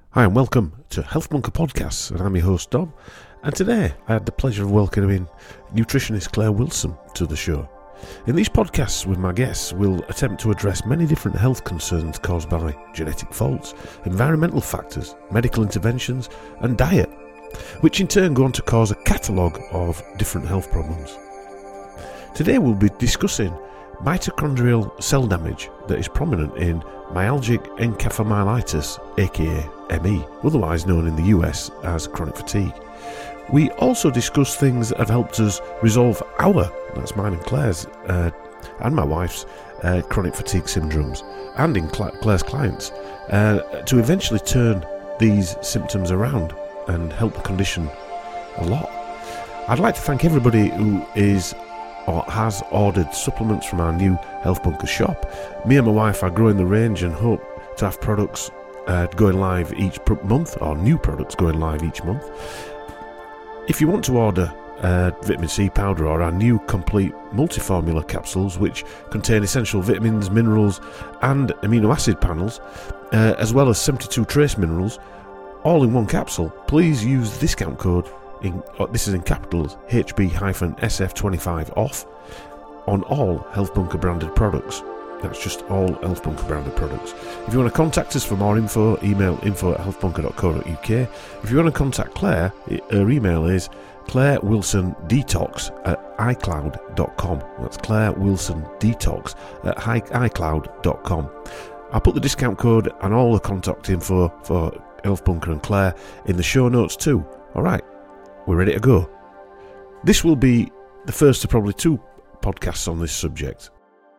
Hi and welcome to Health Bunker Podcasts, and I'm your host Dom, and today I had the pleasure of welcoming nutritionist Claire Wilson to the show. In these podcasts with my guests, we'll attempt to address many different health concerns caused by genetic faults, environmental factors, medical interventions and diet, which in turn go on to cause a catalogue of different health problems. Today we'll be discussing mitochondrial cell damage that is prominent in myalgic encephalomyelitis, aka ME, otherwise known in the US as chronic fatigue. We also discuss things that have helped us resolve that's mine and Claire's, and my wife's chronic fatigue syndromes, and in Claire's clients, to eventually turn these symptoms around and help the condition a lot. I'd like to thank everybody who is or has ordered supplements from our new Health Bunker shop. Me and my wife are growing the range and hope to have products going live each month, or new products going live each month. If you want to order vitamin C powder or our new complete multi-formula capsules, which contain essential vitamins, minerals and amino acid panels, as well as 72 trace minerals, all in one capsule, please use the discount code this is in capitals, HB-SF25 off on all Health Bunker branded products. That's just all Health Bunker branded products. If you want to contact us for more info, email info@healthbunker.co.uk. If you want to contact Claire, her email is clairewilsondetox@icloud.com. That's clairewilsondetox@icloud.com. I'll put the discount code and all the contact info for Health Bunker and Claire in the show notes too. Alright, we're ready to go. This will be the first of probably two podcasts on this subject.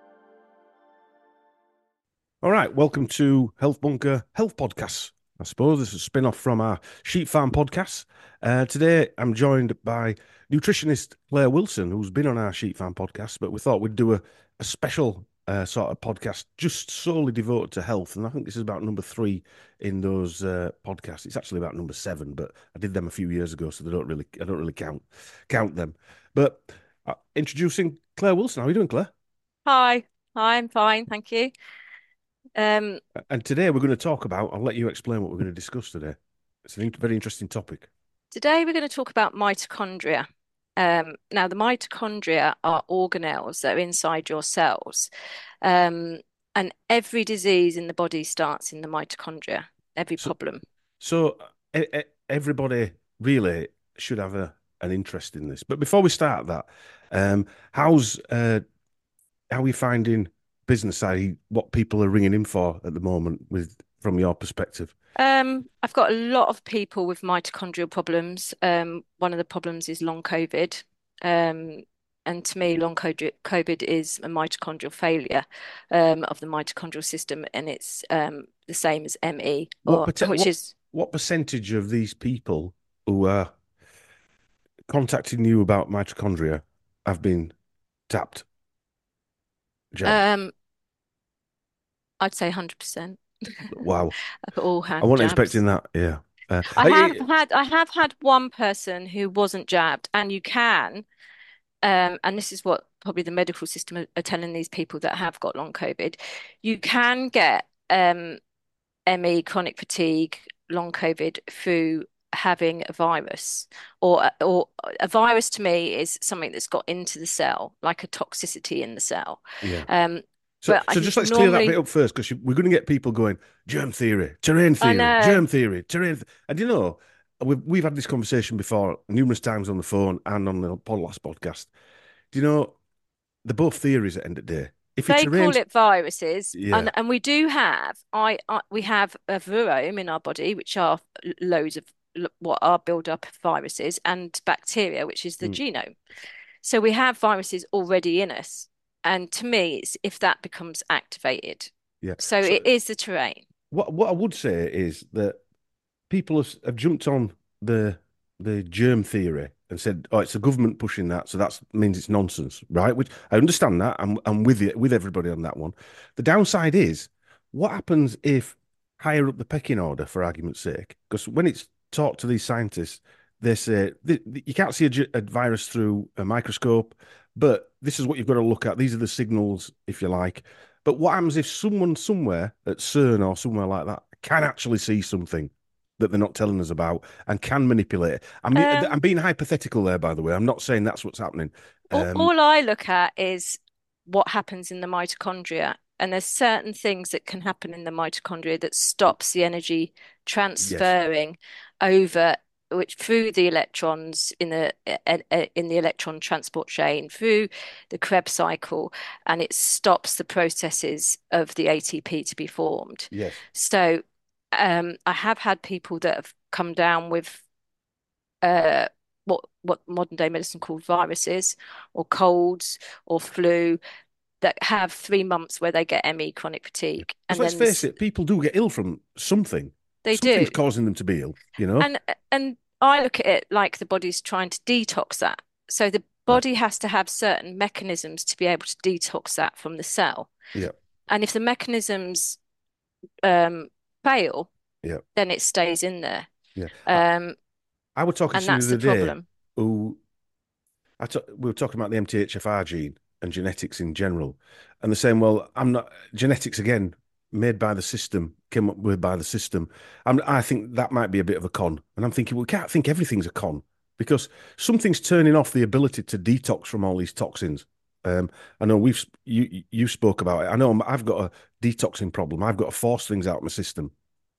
All right, welcome to Health Bunker Health Podcasts. I suppose this is a spin-off from our Sheep Farm podcasts. Today I'm joined by nutritionist Claire Wilson, who's been on our Sheep Farm podcast, but we thought we'd do a special sort of podcast just solely devoted to health. And I think this is about number 3 in those podcasts. It's actually about number 7, but I did them a few years ago, so I don't really count them. But introducing Claire Wilson. How are you doing, Claire? Hi, I'm fine, thank you. And today we're going to talk about, I'll let you explain what we're going to discuss today. It's a very interesting topic. Today we're going to talk about mitochondria. Now, the mitochondria are organelles that are inside your cells. And every disease in the body starts in the mitochondria, every problem. So everybody really should have an interest in this. But before we start that, how are we finding business, i.e. what people are ringing in for at the moment from your perspective? I've got a lot of people with mitochondrial problems. One of the problems is long COVID. And to me, long COVID is a mitochondrial failure of the mitochondrial system, and it's the same as ME, what percentage of these people who are contacting you about mitochondria have been tapped? Jabbed? I'd say 100%. Wow. All hand I wasn't jabs. expecting that. Yeah. I have had one person who wasn't jabbed, and you can, and this is what probably the medical system are telling these people that have got long COVID. You can get ME, chronic fatigue, long COVID through having a virus, or a virus to me is something that's got into the cell, like a toxicity in the cell. Yeah. So just let's clear that bit up first, because we're going to get people going, germ theory, terrain theory, germ theory, terrain. And we've had this conversation before numerous times on the phone and on the last podcast. Do you know, they're both theories at the end of the day. They call it viruses, yeah. and we do have we have a virome in our body, which are loads of what are build up of viruses, and bacteria, which is the genome. So we have viruses already in us. And to me, it's if that becomes activated. Yeah. So it is the terrain. What I would say is that people have jumped on the germ theory and said, "Oh, it's the government pushing that, so that means it's nonsense," right? Which I understand that. I'm with everybody on that one. The downside is, what happens if higher up the pecking order, for argument's sake, because when it's talked to these scientists, they say you can't see a virus through a microscope, but this is what you've got to look at. These are the signals, if you like. But what happens if someone somewhere at CERN or somewhere like that can actually see something? that they're not telling us about and can manipulate. I'm Um, being hypothetical there, by the way. I'm not saying that's what's happening. Um, all I look at is what happens in the mitochondria. And there's certain things that can happen in the mitochondria that stops the energy yes, transferring over, which through the electrons in the electron transport chain, through the Krebs cycle, and it stops the processes of the ATP to be formed. yes. So I have had people that have come down with uh, what modern day medicine called viruses or colds or flu that have 3 months where they get ME, chronic fatigue, Because and let's then face it, people do get ill from something. they Something's do. causing them to be ill, you know? And I look at it like the body's trying to detox that. So the Right. body has to have certain mechanisms to be able to detox that from the cell. Yeah. And if the mechanisms um, fail, Yeah. then it stays in there. Yeah. Um, I was talking to and somebody that's the the other day problem. who we were talking about the MTHFR gene and genetics in general, and they're saying, "Well, I'm not genetics again, made by the system, came up with by the system." I think that might be a bit of a con, and I'm thinking, well, we can't think everything's a con because something's turning off the ability to detox from all these toxins. I know you spoke about it. I know I've got a detoxing problem. I've got to force things out of my system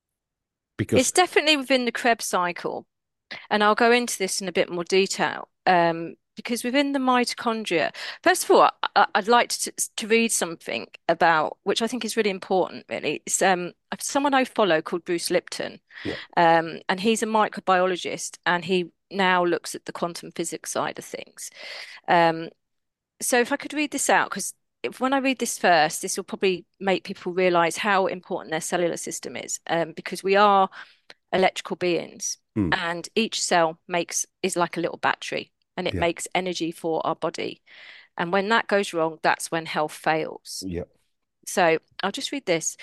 because It's definitely within the Krebs cycle. And I'll go into this in a bit more detail. Because within the mitochondria, first of all, I'd like to read something about which I think is really important, really. It's someone I follow called Bruce Lipton, yeah, and he's a microbiologist, and he now looks at the quantum physics side of things. Um, so if I could read this out, because when I read this first, this will probably make people realize how important their cellular system is, because we are electrical beings, mm, and each cell makes is like a little battery, and it yeah, makes energy for our body. And when that goes wrong, that's when health fails. yeah, So I'll just read this,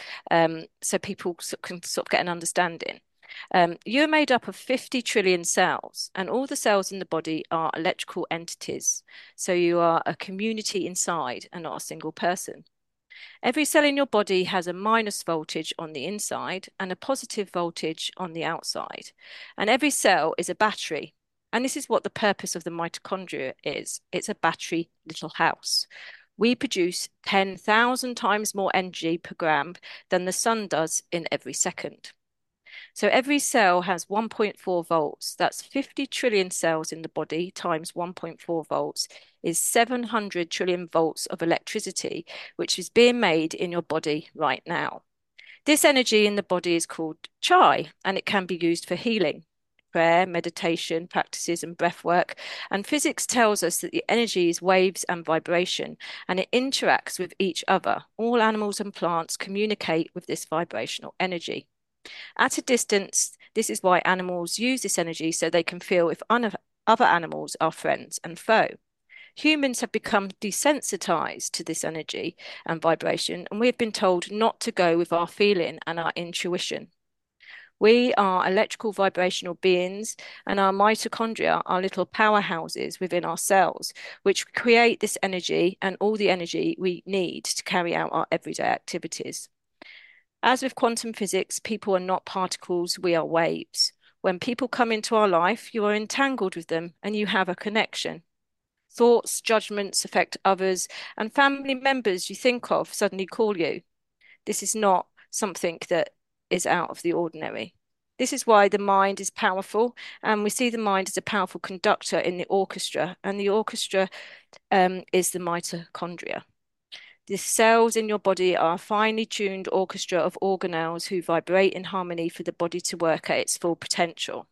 so people can sort of get an understanding. You're made up of 50 trillion cells, and all the cells in the body are electrical entities. So you are a community inside and not a single person. Every cell in your body has a minus voltage on the inside and a positive voltage on the outside. And every cell is a battery. And this is what the purpose of the mitochondria is. It's a battery little house. We produce 10,000 times more energy per gram than the sun does in every second. So every cell has 1.4 volts. That's 50 trillion cells in the body times 1.4 volts is 700 trillion volts of electricity, which is being made in your body right now. This energy in the body is called chai, and it can be used for healing, prayer, meditation, practices, and breath work. And physics tells us that the energy is waves and vibration, and it interacts with each other. All animals and plants communicate with this vibrational energy. At a distance, this is why animals use this energy so they can feel if other animals are friends and foe. Humans have become desensitized to this energy and vibration, and we have been told not to go with our feeling and our intuition. We are electrical vibrational beings, and our mitochondria are little powerhouses within our cells, which create this energy and all the energy we need to carry out our everyday activities. As with quantum physics, people are not particles, we are waves. When people come into our life, you are entangled with them and you have a connection. Thoughts, judgments affect others, and family members you think of suddenly call you. This is not something that is out of the ordinary. This is why the mind is powerful, and we see the mind as a powerful conductor in the orchestra, and the orchestra is the mitochondria. The cells in your body are a finely tuned orchestra of organelles who vibrate in harmony for the body to work at its full potential.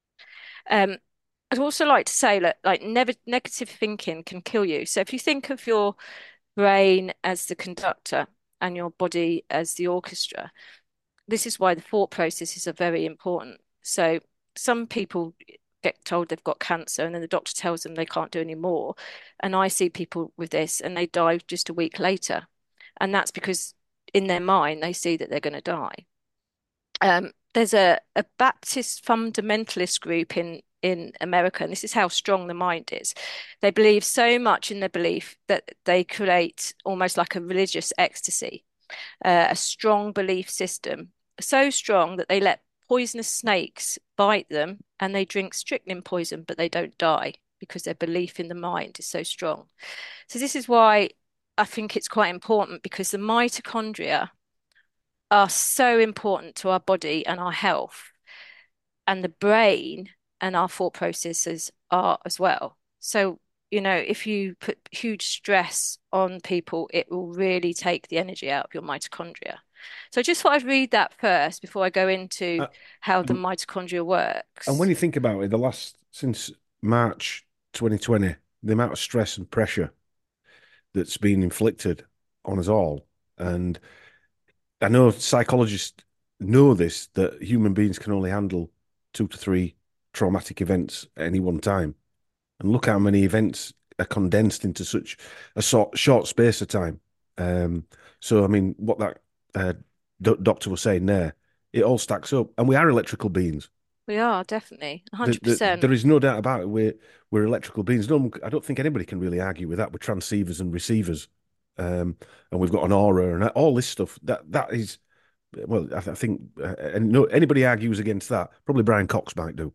Um, I'd also like to say that like never negative thinking can kill you. So if you think of your brain as the conductor and your body as the orchestra, this is why the thought processes are very important. So some people get told they've got cancer and then the doctor tells them they can't do any more. And I see people with this and they die just a week later. And that's because in their mind they see that they're going to die. There's a Baptist fundamentalist group in America, and this is how strong the mind is. They believe so much in their belief that they create almost like a religious ecstasy, a strong belief system, so strong that they let poisonous snakes bite them and they drink strychnine poison, but they don't die because their belief in the mind is so strong. So this is why I think it's quite important because the mitochondria are so important to our body and our health, and the brain and our thought processes are as well. So, if you put huge stress on people, it will really take the energy out of your mitochondria. So I just thought I'd read that first before I go into Uh, how the um, mitochondria and when works. you think about it, since March 2020, the amount of stress and pressure that's been inflicted on us all, and I know psychologists know this, that human beings can only handle 2 to 3 traumatic events at any one time. And look how many events are condensed into such a short space of time. Um, so, I mean, what that uh, doctor was saying there, it all stacks up. And we are electrical beings. We are definitely There 100%. is no doubt about it. We're electrical beings. No, I don't think anybody can really argue with that. We're transceivers and receivers, and we've got an aura and all this stuff. That is, well, I think, and no anybody argues against that. Probably Brian Cox might do.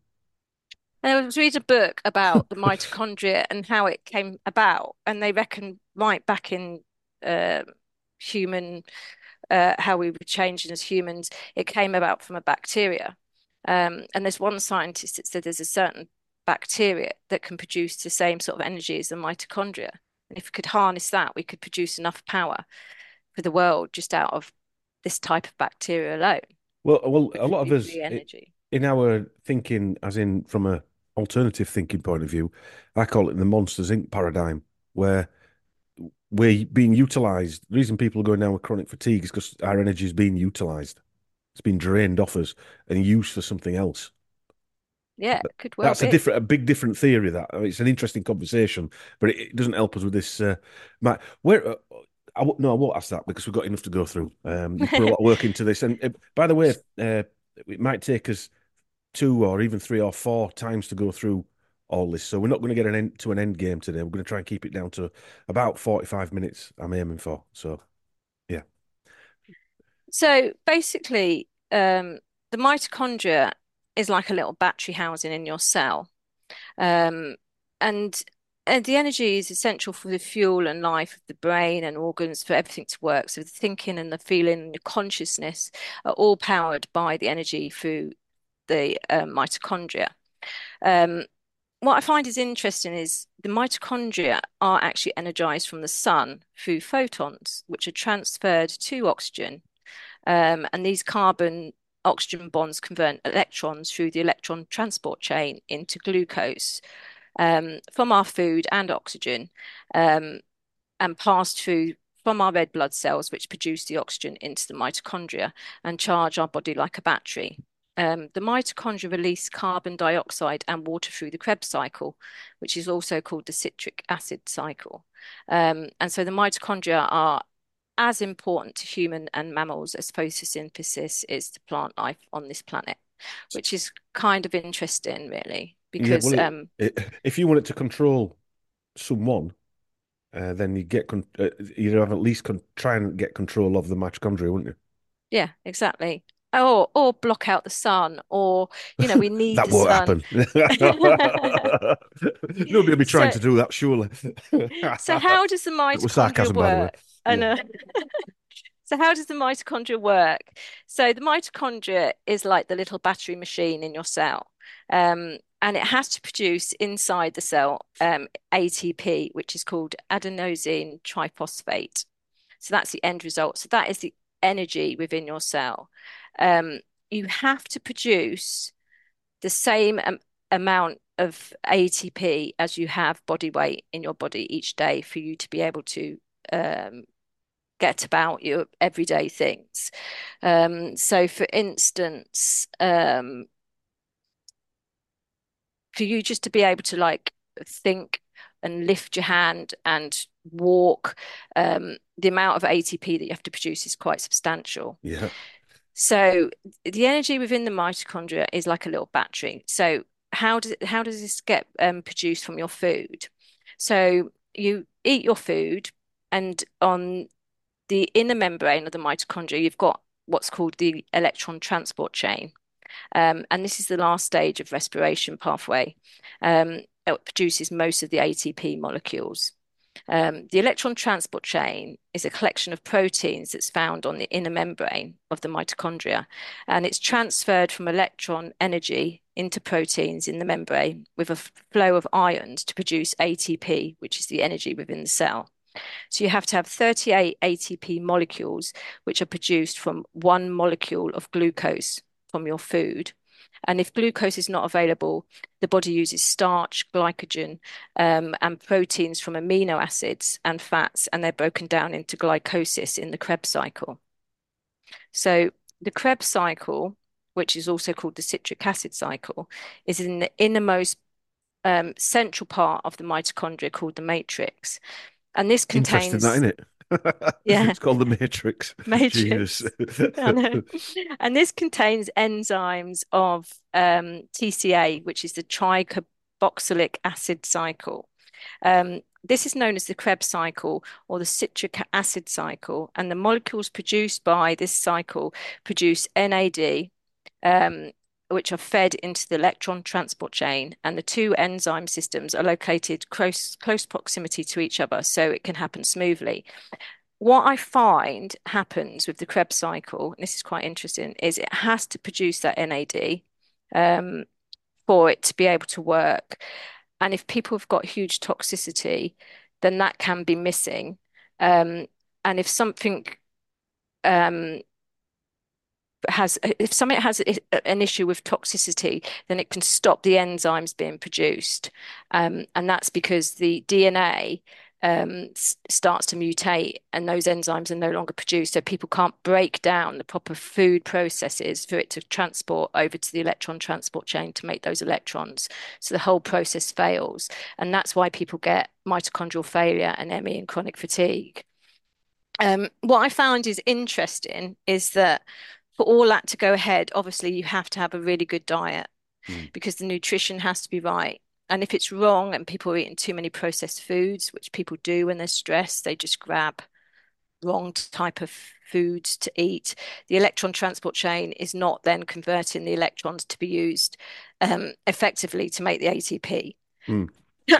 I was reading a book about the mitochondria and how it came about, and they reckon right back in uh, human how we were changing as humans, it came about from a bacteria. And there's one scientist that said there's a certain bacteria that can produce the same sort of energy as the mitochondria. And if we could harness that, we could produce enough power for the world just out of this type of bacteria alone, Well, a which lot would of be us free energy. in our thinking, as in from a alternative thinking point of view, I call it the Monsters Inc. paradigm, where we're being utilized. The reason people are going down with chronic fatigue is because our energy is being utilized. It's been drained off us and used for something else. Yeah, it could well That's be. a big different theory. That it's an interesting conversation, but it doesn't help us with this. Where no, I won't ask that because we've got enough to go through. You've put a lot of work into this, and by the way, it might take us 2 or even 3 or 4 times to go through all this. So we're not going to get an end game today. We're going to try and keep it down to about 45 minutes. I'm aiming for. So yeah, So basically, the mitochondria is like a little battery housing in your cell. Um, and the energy is essential for the fuel and life of the brain and organs for everything to work. So the thinking and the feeling and the consciousness are all powered by the energy through the mitochondria. Um, what I find is interesting is the mitochondria are actually energized from the sun through photons, which are transferred to oxygen. And these carbon oxygen bonds convert electrons through the electron transport chain into glucose from our food and oxygen, um, and passed through from our red blood cells, which produce the oxygen into the mitochondria and charge our body like a battery. The mitochondria release carbon dioxide and water through the Krebs cycle, which is also called the citric acid cycle. And so the mitochondria are as important to human and mammals as photosynthesis is to plant life on this planet, which is kind of interesting, really, yeah. because Well, if you want it to control someone, then you'd have at least try and get control of the mitochondria, wouldn't yeah, exactly. Or block out the sun, or you? we need That the won't sun. happen. Nobody will be trying So, to do that, surely. so how does the That was mitochondria sarcasm, by the way. work? I Yeah. know. So how does the mitochondria work? So the mitochondria is like the little battery machine in your cell. And it has to produce inside the cell ATP, which is called adenosine triphosphate. So that's the end result. So that is the energy within your cell. Um, you have to produce the same amount of ATP as you have body weight in your body each day for you to be able to um, get about your everyday things. So, for instance, for you just to be able to like think and lift your hand and walk, the amount of ATP that you have to produce is quite substantial. Yeah. So the energy within the mitochondria is like a little battery. So how does this get produced from your food? So you eat your food, and on the inner membrane of the mitochondria, you've got what's called the electron transport chain. And this is the last stage of respiration pathway. It produces most of the ATP molecules. The electron transport chain is a collection of proteins that's found on the inner membrane of the mitochondria, and it's transferred from electron energy into proteins in the membrane with a flow of ions to produce ATP, which is the energy within the cell. So you have to have 38 ATP molecules, which are produced from one molecule of glucose from your food. And if glucose is not available, the body uses starch, glycogen, and proteins from amino acids and fats, and they're broken down into glycosis in the Krebs cycle. So the Krebs cycle, which is also called the citric acid cycle, is in the innermost central part of the mitochondria called the matrix. And this Interesting, that, contains, isn't it? yeah, It's called the Matrix. Jesus. matrix. I know. And this contains enzymes of TCA, which is the tricarboxylic acid cycle. This is known as the Krebs cycle or the citric acid cycle, and the molecules produced by this cycle produce NAD, which are fed into the electron transport chain, and the two enzyme systems are located close proximity to each other, so it can happen smoothly. What I find happens with the Krebs cycle, and this is quite interesting, is it has to produce that NAD um, for it to be able to work. And if people have got huge toxicity, then that can be missing. Um, and um, if something has an issue with toxicity, then it can stop the enzymes being produced. And that's because the DNA starts to mutate and those enzymes are no longer produced. So people can't break down the proper food processes for it to transport over to the electron transport chain to make those electrons. So the whole process fails. And that's why people get mitochondrial failure and ME and chronic fatigue. What I found is interesting is that for all that to go ahead, obviously you have to have a really good diet Mm. because the nutrition has to be right. And if it's wrong and people are eating too many processed foods, which people do when they're stressed, they just grab wrong type of foods to eat. The electron transport chain is not then converting the electrons to be used effectively to make the ATP. Mm.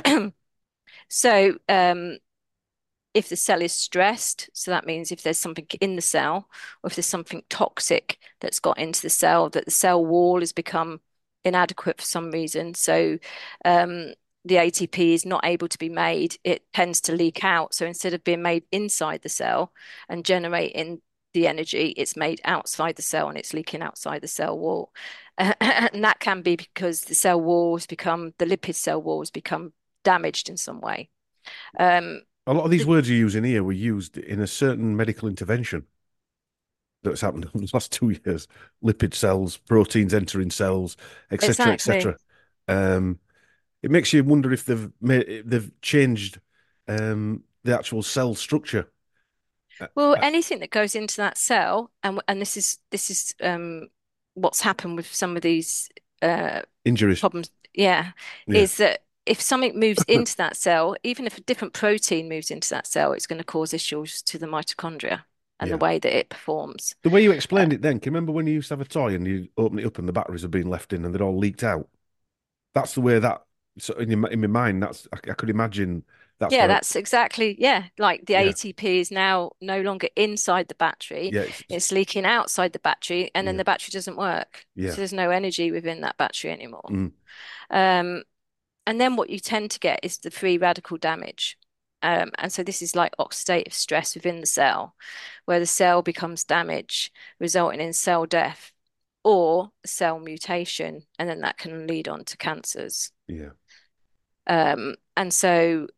So, if the cell is stressed, so that means if there's something in the cell, or if there's something toxic that's got into the cell, that the cell wall has become inadequate for some reason. So the ATP is not able to be made, it tends to leak out. So instead of being made inside the cell and generating the energy, it's made outside the cell and it's leaking outside the cell wall. And that can be because the lipid cell wall has become damaged in some way. Um, A lot of these the, words you're using here were used in a certain medical intervention that's happened over the last 2 years. Lipid cells, proteins entering cells, etc., exactly. etc. It makes you wonder if they've changed the actual cell structure. Uh, Well, uh, anything that goes into that cell, and this is what's happened with some of these Injuries. problems, yeah, Yeah, is that if something moves into that cell, even if a different protein moves into that cell, it's going to cause issues to the mitochondria and the yeah. way that it performs. The way you Uh, explained it then, can you remember when you used to have a toy and you open it up and the batteries had been left in and they'd all leaked out? That's the way that, so in my mind, I could imagine that's yeah, where, that's exactly, yeah, like the yeah, ATP is now no longer inside the battery, yeah, it's leaking outside the battery, and then yeah, the battery doesn't work. yeah. So there's no energy within that battery anymore. Mm, Um, And then what you tend to get is the free radical damage. And so this is like oxidative stress within the cell, where the cell becomes damaged, resulting in cell death or cell mutation, and then that can lead on to cancers. yeah, And so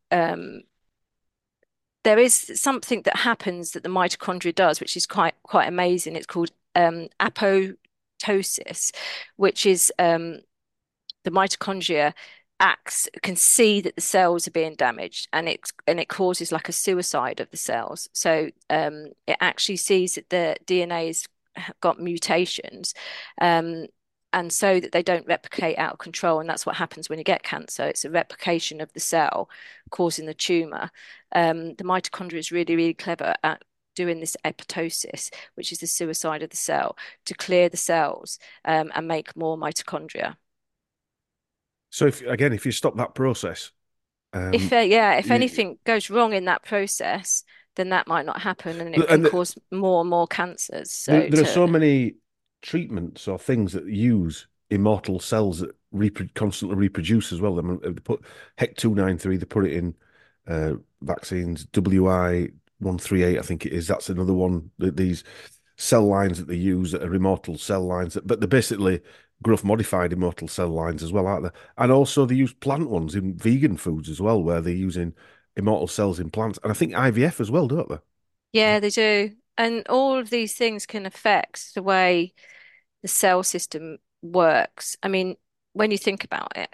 there is something that happens that the mitochondria does, which is quite amazing. It's called apoptosis, which is the mitochondria can see that the cells are being damaged and it causes like a suicide of the cells. So it actually sees that the DNA has got mutations and so that they don't replicate out of control. And that's what happens when you get cancer. It's a replication of the cell causing the tumor. The mitochondria is really, really clever at doing this apoptosis, which is the suicide of the cell, to clear the cells and make more mitochondria. So if you stop that process, If y- anything goes wrong in that process, then that might not happen, and it can and cause more and more cancers. So there are so to many treatments or things that use immortal cells that constantly reproduce as well. I mean, they put HEC-293, they put it in vaccines, WI-138, I think it is. That's another one. These cell lines that they use that are immortal cell lines, but they're basically growth modified immortal cell lines as well, aren't they? And also they use plant ones in vegan foods as well, where they're using immortal cells in plants. And I think IVF as well, don't they? yeah, they do. And all of these things can affect the way the cell system works. I mean, when you think about it,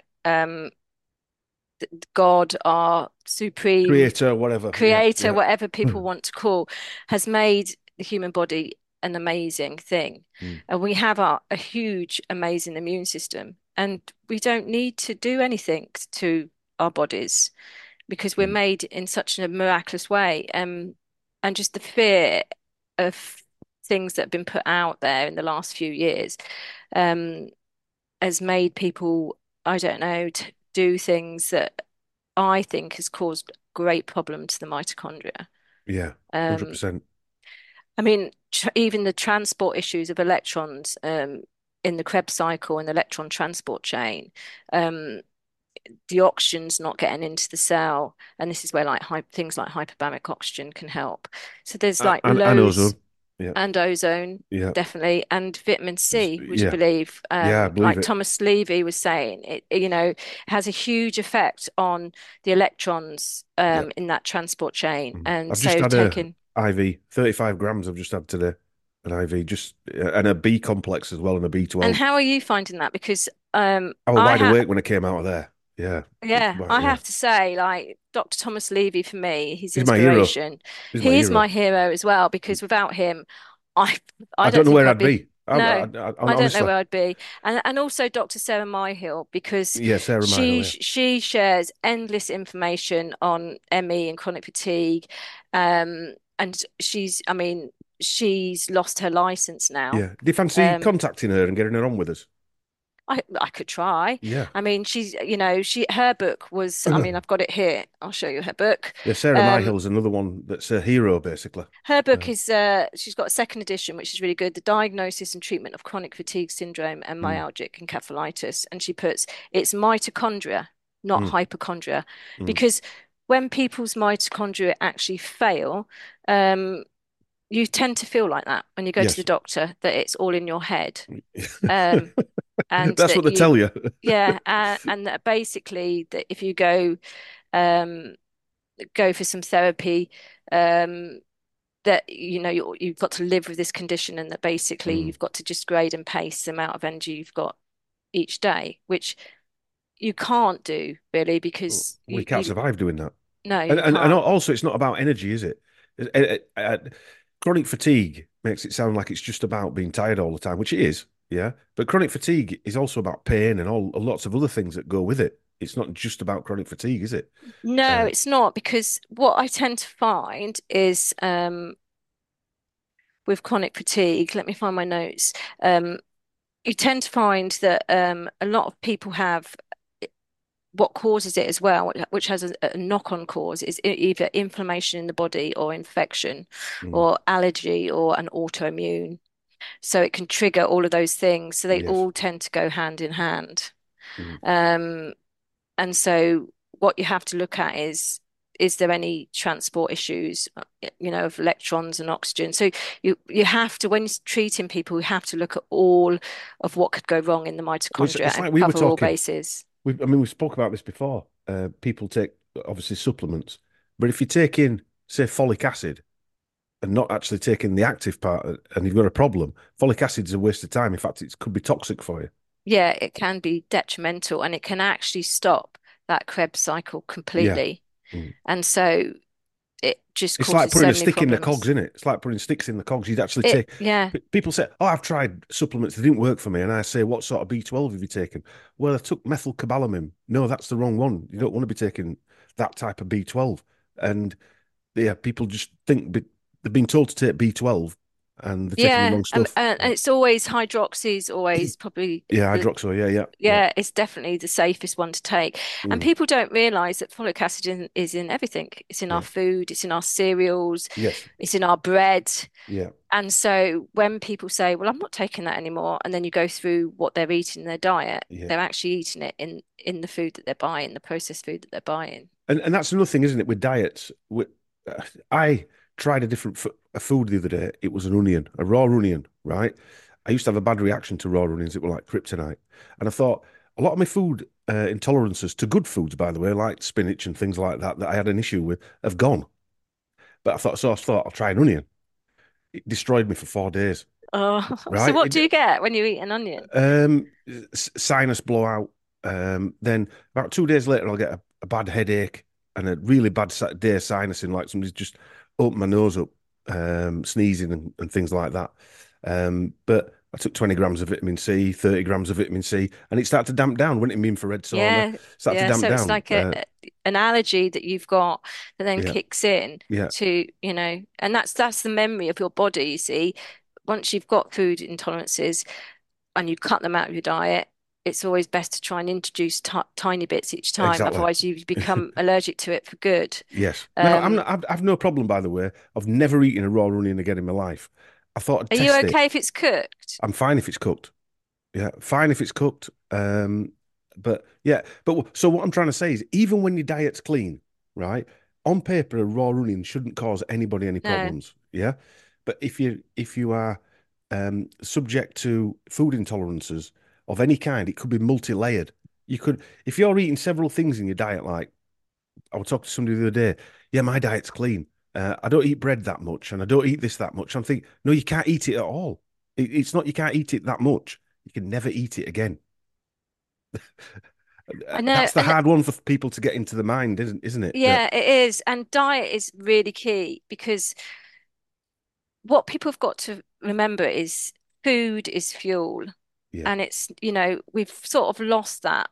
God, our supreme Creator, whatever. Yeah, creator, yeah. whatever people want to call, has made the human body an amazing thing. Mm, And we have a huge, amazing immune system, and we don't need to do anything to our bodies because we're mm. made in such a miraculous way. And just the fear of things that have been put out there in the last few years, um, has made people, I don't know, to do things that I think has caused great problem to the mitochondria. Yeah, Um, 100%. I mean, even the transport issues of electrons in the Krebs cycle and the electron transport chain, um, the oxygen's not getting into the cell, and this is where like things like hyperbaric oxygen can help. So there's like And loads, ozone. Yeah, and ozone, yeah, definitely, and vitamin C, would you yeah, believe? yeah. I believe Like it. Thomas Levy was saying, it has a huge effect on the electrons Yeah. in that transport chain. And I've just so had a taking, IV, 35 grams. I've just had today, an IV, just and a B complex as well, and a and B12. how are you finding that? Because I was I wide have, awake when I came out of there. Yeah, yeah, Right, I yeah. have to say, like Dr. Thomas Levy for me, his He's my hero. inspiration. He's my He is hero. my hero as well, because without him, I I I don't don't know think where I'd I'd be. be. No, I don't know Honestly, where I'd be. And also Dr. Sarah Myhill, because yeah, Sarah Michael. Yeah, she shares endless information on ME and chronic fatigue. And I mean, she's lost her license now. yeah. Do you fancy Um, contacting her and getting her on with us? I could try. Yeah. I mean, her book was, I mean, I've got it here. I'll show you her book. Yeah, Sarah Um, Myhill's another one that's a hero, basically. Her book Uh, is she's got a second edition, which is really good. The Diagnosis and Treatment of Chronic Fatigue Syndrome and mm, Myalgic Encephalitis. And she puts it's mitochondria, not mm, hypochondria. mm. Because when people's mitochondria actually fail, um, you tend to feel like that when you go to the Yes. doctor, that it's all in your head. Um, and That's that what they tell you. yeah, and that basically that if you um, go for some therapy, um, that you've got to live with this condition, and that basically Mm. you've got to just grade and pace the amount of energy you've got each day, which you can't do really because We can't you survive doing that. no, And, you and can't. also, it's not about energy, is it? Chronic fatigue makes it sound like it's just about being tired all the time, which it is, yeah. But chronic fatigue is also about pain and lots of other things that go with it. It's not just about chronic fatigue, is it? No, Uh, it's not, because what I tend to find is with chronic fatigue, let me find my notes. You tend to find that a lot of people have what causes it as well, which has a knock-on cause, is either inflammation in the body or infection mm, or allergy or an autoimmune. So it can trigger all of those things. So they yes. all tend to go hand in hand. Mm. Um, and so what you have to look at is there any transport issues, of electrons and oxygen? So you have to, when you're treating people, you have to look at all of what could go wrong in the mitochondria It's and like we were cover all talking. bases. We spoke about this before. People take obviously supplements, but if you take in, say, folic acid and not actually taking the active part, and you've got a problem, folic acid's a waste of time. In fact, it could be toxic for you. Yeah, it can be detrimental, and it can actually stop that Krebs cycle Yeah. completely. Mm. And so it just It's like causes putting so a many stick in the cogs, problems. isn't it? It's like putting sticks in the cogs. You'd actually take. Yeah. People say, "Oh, I've tried supplements; they didn't work for me." And I say, "What sort of B12 have you taken?" Well, I took methylcobalamin. No, that's the wrong one. You don't want to be taking that type of B12. And yeah, people just think they've been told to take B12, and they're taking the Yeah, wrong stuff. and it's always hydroxy is always probably Yeah, the hydroxyl. Yeah, yeah, yeah. yeah, it's definitely the safest one to take. And Mm, people don't realize that folic acid is in everything. It's in our yeah. food, it's in our cereals, Yes. it's in our bread. Yeah. And so when people say, "Well, I'm not taking that anymore," and then you go through what they're eating in their diet, Yeah. they're actually eating it in the food that they're buying, the processed food that they're buying. And that's another thing, isn't it, with diets? I tried a different a food the other day. It was an onion, a raw onion, right? I used to have a bad reaction to raw onions. It were like kryptonite. And I thought a lot of my food intolerances to good foods, by the way, like spinach and things like that, that I had an issue with, have gone. But I thought I'll try an onion. It destroyed me for 4 days, Oh, so right? what do you get when you eat an onion? Sinus blowout. Then about 2 days later, I'll get a bad headache and a really bad day of sinusing, like somebody's just opened my nose up, sneezing and things like that. But I took 20 grams of vitamin C, 30 grams of vitamin C, and it started to damp down, went in my infrared sauna, Yeah, started to yeah. damp So it's down. like an allergy that you've got that then Yeah, kicks in yeah, to, and that's the memory of your body, you see. Once you've got food intolerances and you cut them out of your diet, it's always best to try and introduce t tiny bits each time. exactly. Otherwise, you become allergic to it for good. Yes. Now, I'm Um, not, I've no problem, by the way, of never eating a raw onion again in my life. I thought I'd are you test it. okay if it's cooked? I'm fine if it's cooked. Yeah, fine if it's cooked. But yeah, so what I'm trying to say is, even when your diet's clean, right? On paper, a raw onion shouldn't cause anybody any No. problems. Yeah, but if you are subject to food intolerances of any kind, it could be multi-layered. You could, if you're eating several things in your diet, like I was talking to somebody the other day. Yeah, my diet's clean. I don't eat bread that much, and I don't eat this that much. I'm thinking, no, you can't eat it at all. It's not you can't eat it that much. You can never eat it again. I know, That's the and hard one for people to get into the mind, isn't it? That yeah, it is. And diet is really key because what people have got to remember is food is fuel. yeah, And we've sort of lost that.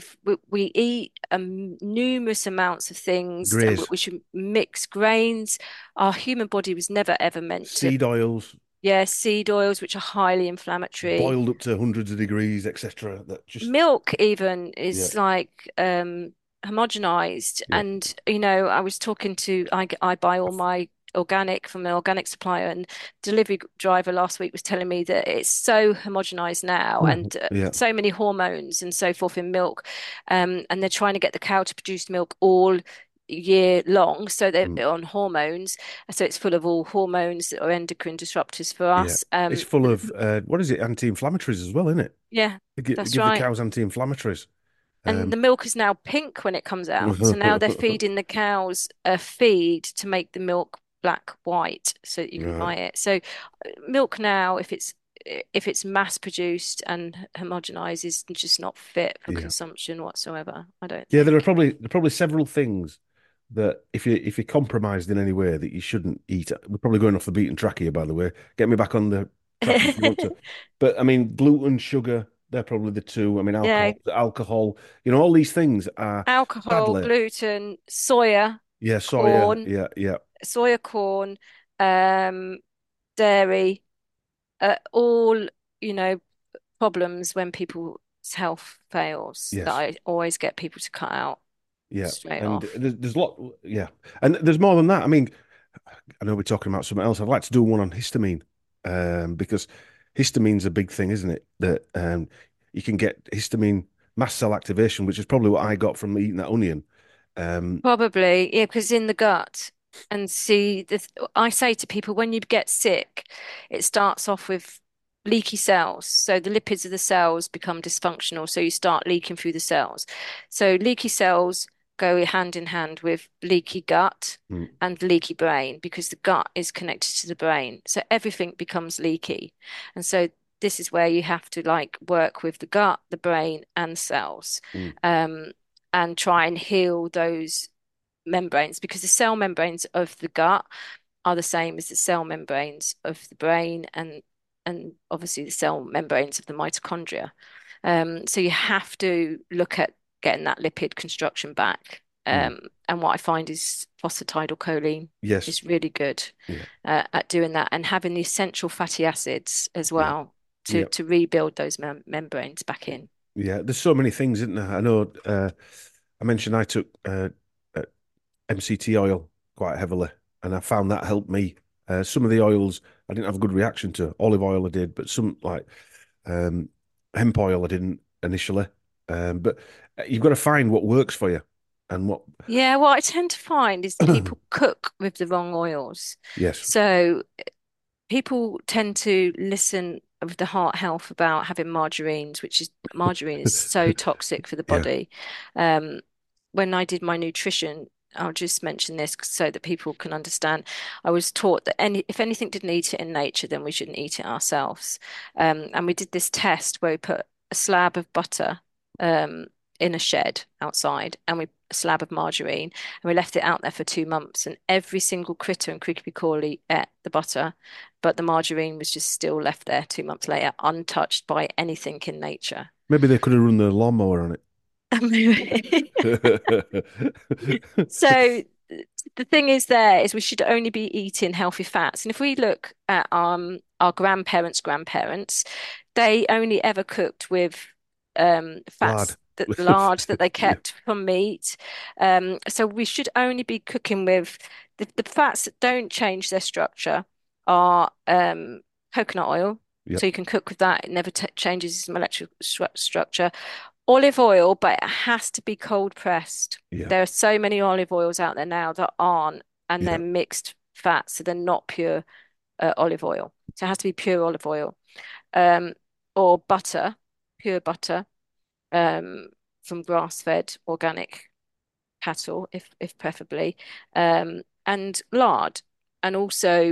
We eat numerous amounts of things, and graze, we should mix grains. Our human body was never ever meant to, seed oils, yeah, seed oils, which are highly inflammatory. boiled up to hundreds of degrees, etc. That just Milk even yeah, is like homogenized. yeah, And I was talking to I buy all my organic from an organic supplier, and delivery driver last week was telling me that it's so homogenized now, Mhm. and Yeah, so many hormones and so forth in milk, and they're trying to get the cow to produce milk all year long, so they're mm, on hormones, so it's full of all hormones that are endocrine disruptors for yeah. us. It's full of what is it? Anti-inflammatories as well, isn't it? Yeah, They that's give the right. cows anti-inflammatories. And Um, the milk is now pink when it comes out. So now they're feeding the cows a feed to make the milk black white so that you can buy right. it. So milk now, if it's mass produced and homogenized, is just not fit for Yeah. consumption whatsoever, I don't Yeah, think. there are probably several things that if you're compromised in any way that you shouldn't eat. We're probably going off the beaten track here, by the way. Get me back on the track if you want to. But I mean, gluten, sugar, they're probably the two. I mean, Yeah, alcohol, all these things are alcohol, sadly, gluten, soya, yeah, soya, corn, yeah, yeah, soya corn, um, dairy, all, you know, problems when people's health fails that yes, I always get people to cut out yeah. straight And off. there's a lot, yeah. And there's more than that. I mean, I know we're talking about something else. I'd like to do one on histamine, because histamine's a big thing, isn't it? That you can get histamine mast cell activation, which is probably what I got from eating that onion. Um, Probably, yeah, because in the gut. And see, I say to people, when you get sick, it starts off with leaky cells. So the lipids of the cells become dysfunctional. So you start leaking through the cells. So leaky cells go hand in hand with leaky gut mm, and leaky brain because the gut is connected to the brain. So everything becomes leaky. And so this is where you have to like work with the gut, the brain, and cells. mm, Um, and try and heal those membranes because the cell membranes of the gut are the same as the cell membranes of the brain and obviously the cell membranes of the mitochondria. So you have to look at getting that lipid construction back. Mm. And what I find is phosphatidylcholine Yes. is really good Yeah. at doing that and having the essential fatty acids as Yeah. well Yeah. to rebuild those membranes back in. Yeah. There's so many things, isn't there? I know. I mentioned I took uh, MCT oil quite heavily, and I found that helped me. Some of the oils I didn't have a good reaction to. Olive oil I did, but some like um, hemp oil I didn't initially. But you've got to find what works for you and what. Yeah, what I tend to find is people cook with the wrong oils. Yes. So people tend to listen with the heart health about having margarines, which is margarine is so toxic for the Yeah. body. Um, when I did my nutrition, I'll just mention this so that people can understand. I was taught that if anything didn't eat it in nature, then we shouldn't eat it ourselves. And we did this test where we put a slab of butter um, in a shed outside, and we a slab of margarine, and we left it out there for 2 months, and every single critter and creepy crawly ate the butter, but the margarine was just still left there 2 months later, untouched by anything in nature. Maybe they could have run the lawnmower on it. So the thing is there is we should only be eating healthy fats. And if we look at our grandparents, they only ever cooked with Lard. fats that lard that they Yeah. kept from meat. So we should only be cooking with the fats that don't change their structure are coconut oil. Yep. So you can cook with that. It never t changes its molecular structure. Olive oil, but it has to be cold pressed. Yeah. There are so many olive oils out there now that aren't, and they're Yeah. mixed fats, so they're not pure olive oil. So it has to be pure olive oil, um, or butter, pure butter, um, from grass-fed organic cattle, if preferably, and lard, and also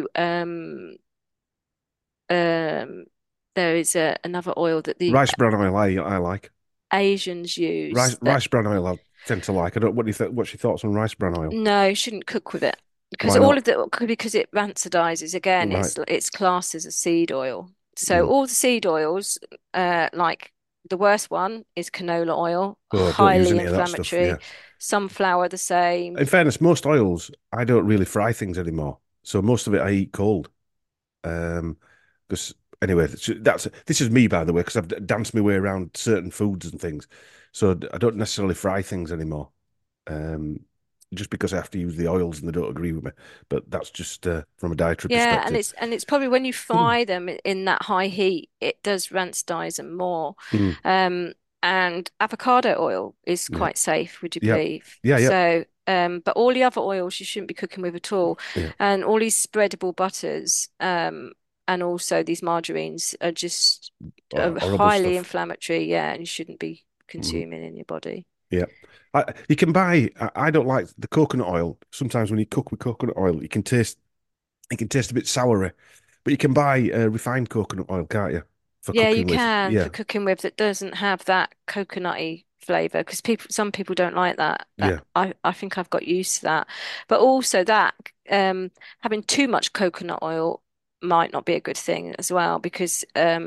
um, there is another oil that the Rice bran oil I like. Asians use that. Rice bran oil I tend to like. I don't. What do you think? What's your thoughts on rice bran oil? No, you shouldn't cook with it because Why all not? of the because it rancidizes again. Right. It's classed as a seed oil. So Mm. all the seed oils, like the worst one is canola oil, Oh, don't use highly any of that stuff. Yeah. inflammatory. Sunflower the same. In fairness, most oils I don't really fry things anymore. So most of it I eat cold. Because anyway, that's this is me by the way, because I've danced my way around certain foods and things. So I don't necessarily fry things anymore. Um, just because I have to use the oils and they don't agree with me. But that's just from a dietary Yeah, perspective. and it's probably when you fry them in that high heat, it does rancidize them more. Mm. Um, and avocado oil is Yeah. quite safe, would you Yeah. believe? Yeah. Yeah. So, but all the other oils you shouldn't be cooking with at all. Yeah. And all these spreadable butters, and also these margarines are just Horrible highly stuff. inflammatory. Yeah, and you shouldn't be Mm. consuming in your body. Yeah. You can buy, I don't like the coconut oil. Sometimes when you cook with coconut oil, it can taste a bit soury, but you can buy refined coconut oil, can't you? For Yeah, you cooking with. can for Yeah. cooking with that doesn't have that coconutty flavor because some people don't like that. Yeah. I think I've got used to that. But also that having too much coconut oil might not be a good thing as well because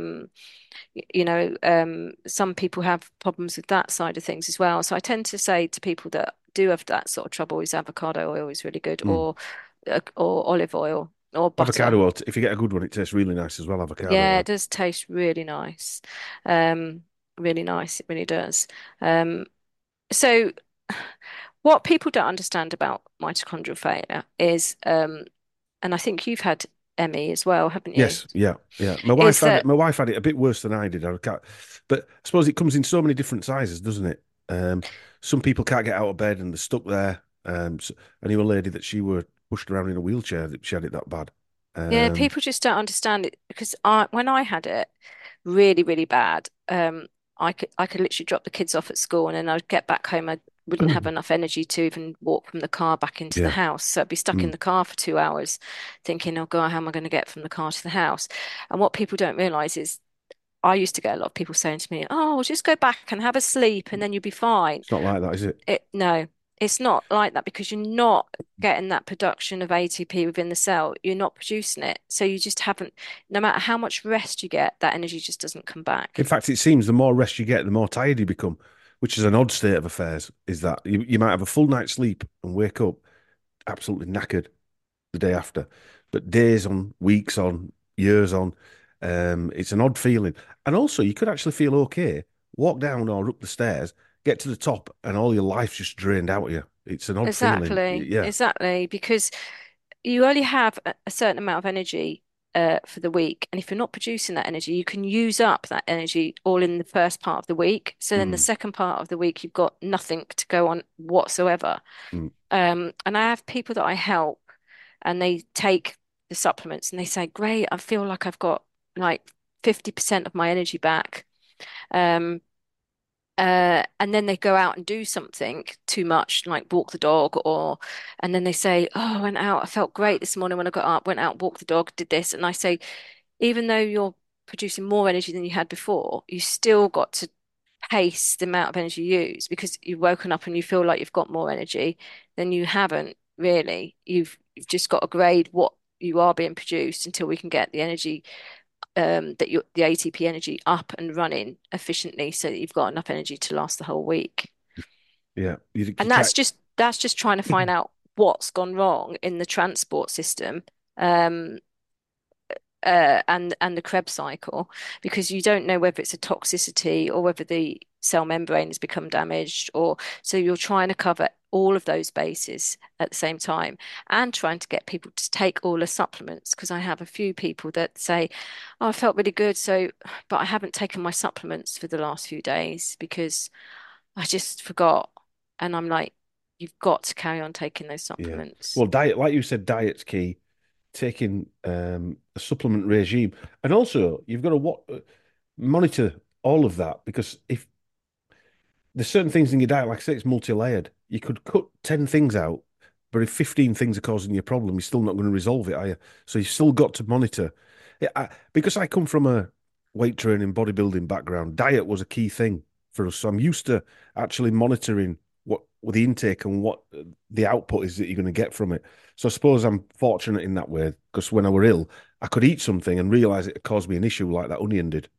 some people have problems with that side of things as well. So I tend to say to people that do have that sort of trouble is avocado oil is really good Mm. or olive oil or butter. Avocado oil, if you get a good one, it tastes really nice as well, avocado Yeah, oil. it does taste really nice. Um, really nice. It really does. Um, so what people don't understand about mitochondrial failure is, and I think you've had ME as well, haven't you? Yes, yeah, yeah. Is that My wife had it a bit worse than I did. But I suppose it comes in so many different sizes, doesn't it? Um, some people can't get out of bed and they're stuck there. I knew a lady that she were pushed around in a wheelchair that she had it that bad. yeah, Um, people just don't understand it because when I had it really, really bad, I could literally drop the kids off at school and then I'd get back home. I wouldn't have enough energy to even walk from the car back into the yeah, house. So I'd be stuck in mm, the car for 2 hours thinking, oh God, how am I going to get from the car to the house? And what people don't realize is I used to get a lot of people saying to me, oh, well, just go back and have a sleep and then you'll be fine. it's not like that, is it? No, it's not like that because you're not getting that production of ATP within the cell. You're not producing it. So you just haven't, no matter how much rest you get, that energy just doesn't come In back. fact, it seems the more rest you get, the more tired you become. which is an odd state of affairs, is that you might have a full night's sleep and wake up absolutely knackered the day after. But days on, weeks on, years on, it's an odd feeling. And also, you could actually feel okay, walk down or up the stairs, get to the top, and all your life's just drained out of you. It's an odd feeling. Exactly, Yeah. exactly, because you only have a certain amount of energy for the week, and if you're not producing that energy, you can use up that energy all in the first part of the week. So then the Mm, second part of the week, you've got nothing to go on whatsoever. mm, And I have people that I help, and they take the supplements, and they say, "Great, I feel like I've got like 50% of my energy back." Um, and then they go out and do something too much, like walk the dog, and then they say, "Oh, I went out, I felt great this morning when I got up, went out, walked the dog, did this." And I say, even though you're producing more energy than you had before, you still got to pace the amount of energy you use because you've woken up and you feel like you've got more energy than you haven't really. You've just got to grade what you are being produced until we can get the energy the ATP energy up and running efficiently so that you've got enough energy to last the whole week. yeah. You And can't. that's just trying to find out what's gone wrong in the transport system. Um, and the Krebs cycle because you don't know whether it's a toxicity or whether the cell membrane has become damaged or so you're trying to cover all of those bases at the same time and trying to get people to take all the supplements because I have a few people that say, "Oh, I felt really good, so but I haven't taken my supplements for the last few days because I just forgot." And I'm like, "You've got to carry on taking those Yeah. supplements." Well, diet, like you said, diet's key. Taking a supplement regime, and also you've got to monitor all of that because if there's certain things in your diet, like I say, it's multi-layered. You could cut 10 things out, but if 15 things are causing you a problem, you're still not going to resolve it, are you? So you've still got to monitor. Because I come from a weight training, bodybuilding background, diet was a key thing for us. So I'm used to actually monitoring what with the intake and what the output is that you're going to get from it. So I suppose I'm fortunate in that way because when I were ill, I could eat something and realize it caused me an issue like that onion did,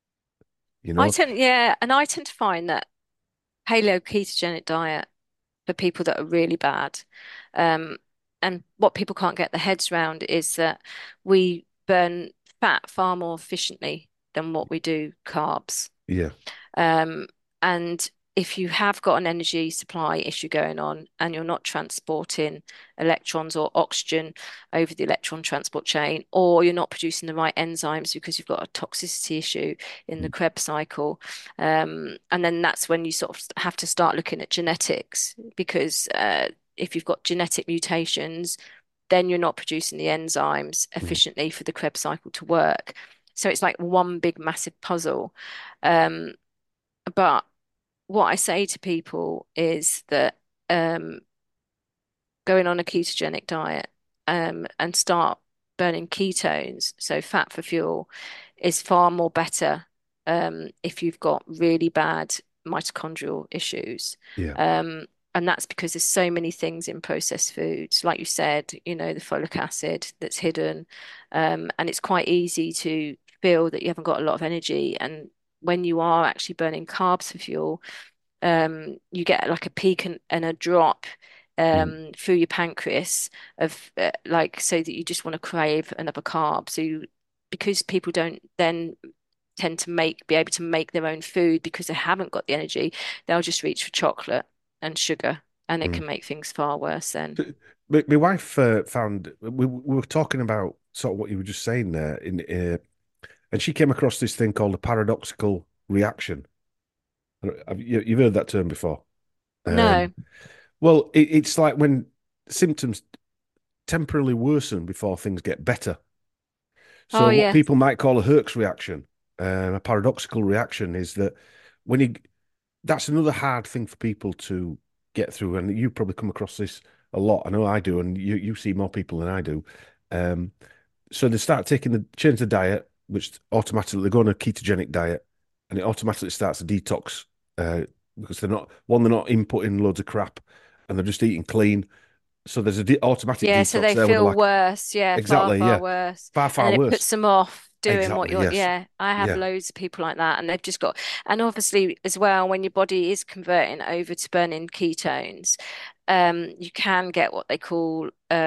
you know? And I tend to find that paleo ketogenic diet for people that are really bad. Um, and what people can't get their heads around is that we burn fat far more efficiently than what we do carbs. Yeah. Um, and if you have got an energy supply issue going on and you're not transporting electrons or oxygen over the electron transport chain, or you're not producing the right enzymes because you've got a toxicity issue in the Krebs cycle, and then that's when you sort of have to start looking at genetics because if you've got genetic mutations, then you're not producing the enzymes Mm. efficiently for the Krebs cycle to work. So it's like one big massive puzzle. Um, but what I say to people is that um, going on a ketogenic diet and start burning ketones, so fat for fuel, is far more better if you've got really bad mitochondrial issues. Yeah. Um, and that's because there's so many things in processed foods, like you said, the folic acid that's hidden, and it's quite easy to feel that you haven't got a lot of energy. And when you are actually burning carbs for fuel, you get like a peak and a drop Mm. through your pancreas of like so that you just want to crave another carb. Because people don't then tend to be able to make their own food because they haven't got the energy, they'll just reach for chocolate and sugar, and it Mm. can make things far worse then. My wife found we were talking about sort of what you were just saying there and she came across this thing called a paradoxical reaction. You've heard that term before? No. Um, well, it's like when symptoms temporarily worsen before things get better. So Oh what yeah. people might call a Herx reaction, a paradoxical reaction, is that when you that's another hard thing for people to get through, and you probably come across this a lot. I know I do, and you see more people than I do. Um, so they start change the diet, which automatically they go on a ketogenic diet, and it automatically starts a detox because they're not inputting loads of crap, and they're just eating clean. So there's a automatic Yeah, so detox they there with a feel lack. worse. Yeah, far, Exactly, far yeah, worse. far And far then it worse. puts them off doing what Exactly. you're, Yes. yeah, I have Yeah. loads of people like that, and they've just got, and obviously as well, when your body is converting over to burning ketones, you can get what they call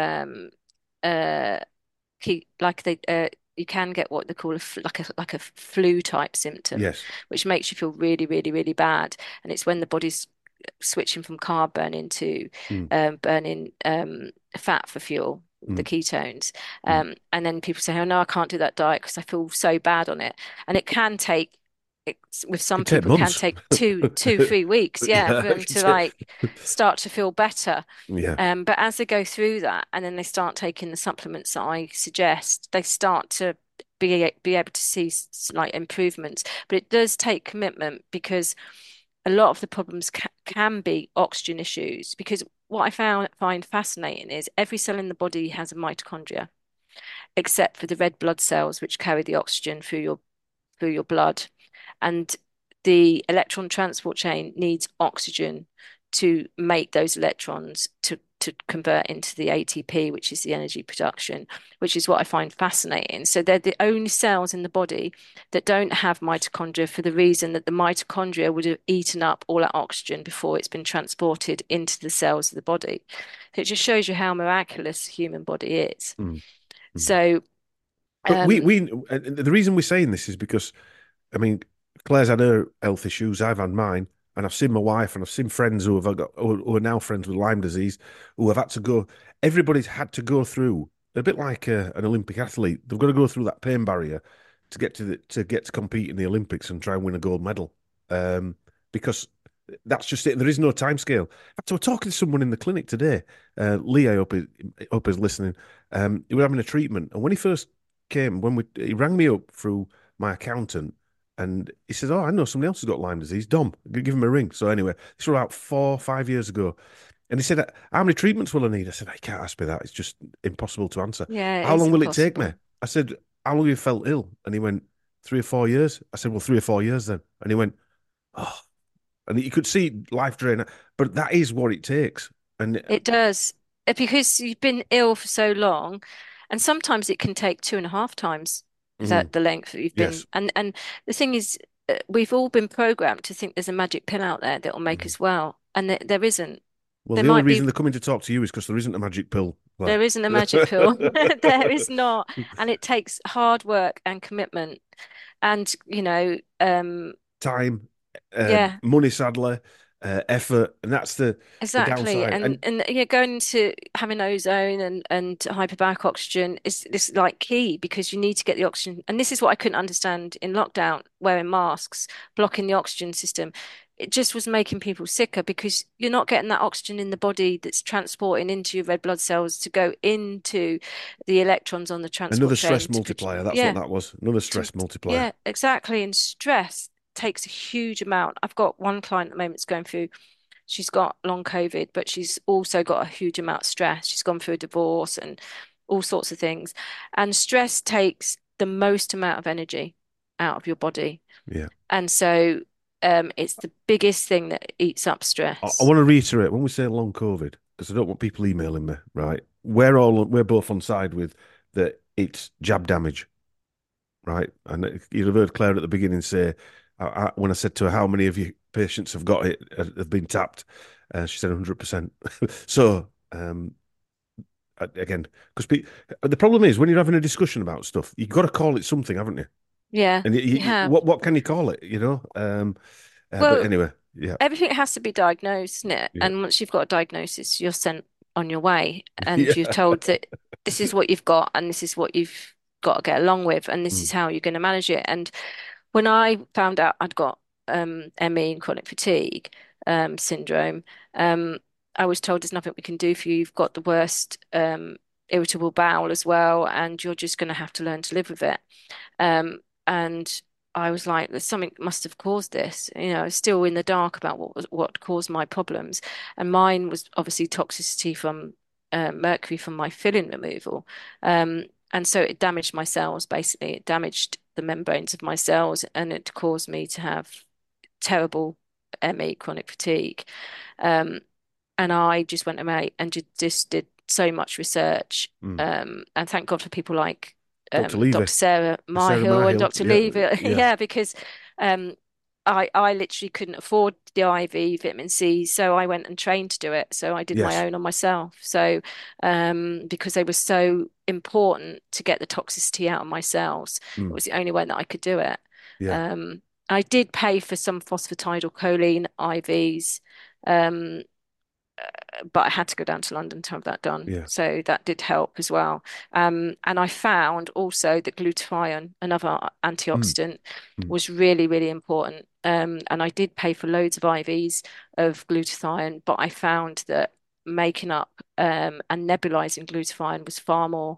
uh like they you can get what they call like a flu type symptom, Yes. which makes you feel really, really, really bad. And it's when the body's switching from carb burning to Mm, burning fat for fuel, the mm, ketones. mm. And then people say, "Oh no, I can't do that diet because I feel so bad on it." And it can take, with some Could take people, can months. take 3 weeks, yeah, Yeah. for them to like start to feel better. Yeah. But as they go through that and then they start taking the supplements that I suggest, they start to be able to see like improvements. But it does take commitment because a lot of the problems can be oxygen issues. Because what find fascinating is every cell in the body has a mitochondria, except for the red blood cells, which carry the oxygen through your blood. And the electron transport chain needs oxygen to make those electrons to convert into the ATP, which is the energy production, which is what I find fascinating. So they're the only cells in the body that don't have mitochondria for the reason that the mitochondria would have eaten up all that oxygen before it's been transported into the cells of the body. So it just shows you how miraculous the human body is. Mm, mm. So, But um, the reason we're saying this is because, I mean, Claire's had her health issues, I've had mine, and I've seen my wife and I've seen friends who are now friends with Lyme disease who have had to go. Everybody's had to go through a bit like an Olympic athlete. They've got to go through that pain barrier to get to compete in the Olympics and try and win a gold medal. Because that's just it. There is no time scale. In fact, I was talking to someone in the clinic today. Lee, I hope is listening. He was having a treatment, and when he first came, he rang me up through my accountant. And he says, "Oh, I know somebody else who's got Lyme disease. Dom, give him a ring." So anyway, this was about 4 or 5 years ago. And he said, "How many treatments will I need?" I said, "I can't ask me that. It's just impossible to answer." yeah, it "How is long will it take me?" impossible. I said, "How long have you felt ill?" And he went, "3 or 4 years." I said, "Well, 3 or 4 years then." And he went, "Oh," and you could see life drain. But that is what it takes. And It does. Because you've been ill for so long, and sometimes it can take 2.5 times mm, that the length that you've been. yes, And the thing is, we've all been programmed to think there's a magic pill out there that will make mhm. us well, and there isn't. Well, There the only might be, reason they're coming to talk to you is because there isn't a magic pill, Claire. there isn't a magic pill. There is not, and it takes hard work and commitment, and Time, yeah. money, sadly, effort, and that's the Exactly. downside. And And and yeah, going to having ozone and hyperbaric oxygen is like key because you need to get the oxygen. And this is what I couldn't understand in lockdown, wearing masks, blocking the oxygen system. It just was making people sicker because you're not getting that oxygen in the body that's transporting into your red blood cells to go into the electrons on the transport another stress chain to multiplier. That's what yeah, that was. Another to stress multiplier. yeah, exactly. And stress takes a huge amount. I've got one client at the moment that's going through. She's got long COVID, but she's also got a huge amount of stress. She's gone through a divorce and all sorts of things. And stress takes the most amount of energy out of your body. Yeah. And so it's the biggest thing that eats up I stress. want to reiterate when we say long COVID, because I don't want people emailing me, right? We're both on side with that it's jab damage, right? And you'd have heard Claire at the beginning say, when I said to her, how many of your patients have got it, have been tapped? She said 100%. So, again, because the problem is when you're having a discussion about stuff, you've got to call it something, haven't you? Yeah, And you have. what can you call it, you know? But Well, anyway, yeah, everything has to be diagnosed, isn't it? yeah, And once you've got a diagnosis, you're sent on your way and yeah. you're told that this is what you've got and this is what you've got to get along with and this Mm, is how you're going to manage it. And when I found out I'd got ME and chronic fatigue syndrome, um, I was told there's nothing we can do for you. You've got the worst irritable bowel as well, and you're just going to have to learn to live with it. And I was like, there's something must have caused this. I was still in the dark about what caused my problems, and mine was obviously toxicity from mercury from my filling removal. And so it damaged my cells, basically. It damaged the membranes of my cells, and it caused me to have terrible ME, chronic fatigue. Um, and I just went away and just did so much research. mm, And thank God for people like Dr. Dr. Levy, Sarah Sarah Myhill and Marhill. Dr. Yeah, Levy. yeah. Yeah, because um, I literally couldn't afford the IV vitamin C, so I went and trained to do it. So I did my Yes. own on myself. So because they were so important to get the toxicity out of my cells, it Mm, was the only way that I could do it. yeah. Um, I did pay for some phosphatidylcholine IVs. Um, but I had to go down to London to have that done. Yeah. So that did help as well. And I found also that glutathione, another Mm, antioxidant, mm. was really, really important. And I did pay for loads of IVs of glutathione, but I found that making up and nebulizing glutathione was far more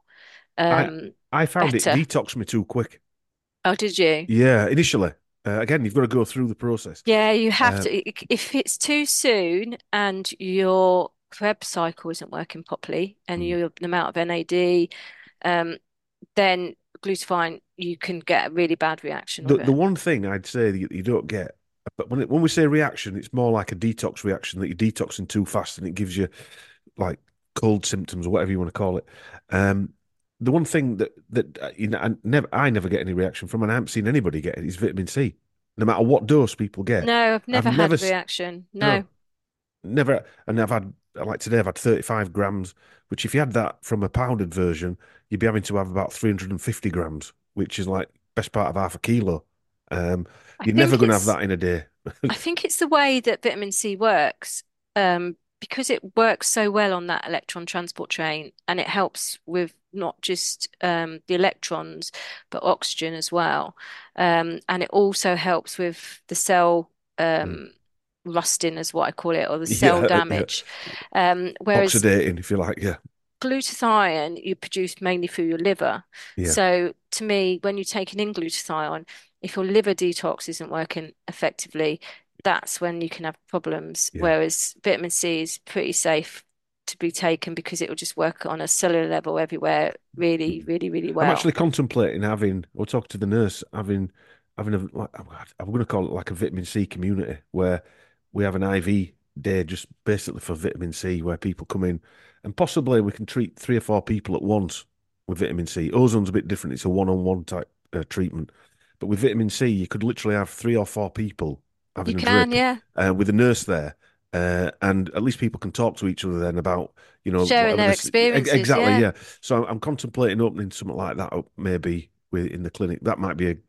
I um, I found it better. detoxed me too quick. Oh, did you? Yeah, initially. Again, you've got to go through the process. Yeah, you have Uh, to. If it's too soon and your Krebs cycle isn't working properly and mm. the amount of NAD, um, then glutathione, you can get a really bad reaction The with the it. one thing I'd say that you don't get, but when we say reaction, it's more like a detox reaction that you're detoxing too fast and it gives you like cold symptoms or whatever you want to call it. Um, the one thing that I never get any reaction from, and I haven't seen anybody get it, is vitamin C. No matter what dose people get, No, I've I've never had never a reaction. no, No, never, and I've had like today I've had 35 grams, which if you had that from a powdered version, you'd be having to have about 350 grams, which is like best part of half a kilo. Um, I you're never think going to have it's that in a day. I think it's the way that vitamin C works, because it works so well on that electron transport chain, and it helps with not just the electrons, but oxygen as well. And it also helps with the cell Mm. rusting, is what I call it, or the cell Yeah, yeah. damage. Whereas Oxidating, if you like. Yeah, glutathione you produce mainly through your liver. yeah, So to me, when you're taking in glutathione, if your liver detox isn't working effectively, that's when you can have problems. yeah. Whereas vitamin C is pretty safe to be taken because it will just work on a cellular level everywhere really, Mm. really, really I'm well. actually contemplating having, or talk to the nurse, having a, like, I'm going to call it like a vitamin C community where we have an IV day just basically for vitamin C where people come in and possibly we can treat 3 or 4 people at once with vitamin C. Ozone's a bit different. It's a one-on-one type treatment. But with vitamin C, you could literally have 3 or 4 people You having a can, drip yeah, with a nurse there. And at least people can talk to each other then about, sharing whatever their this experiences, exactly, yeah. yeah. So I'm contemplating opening something like that up maybe in the clinic. That might be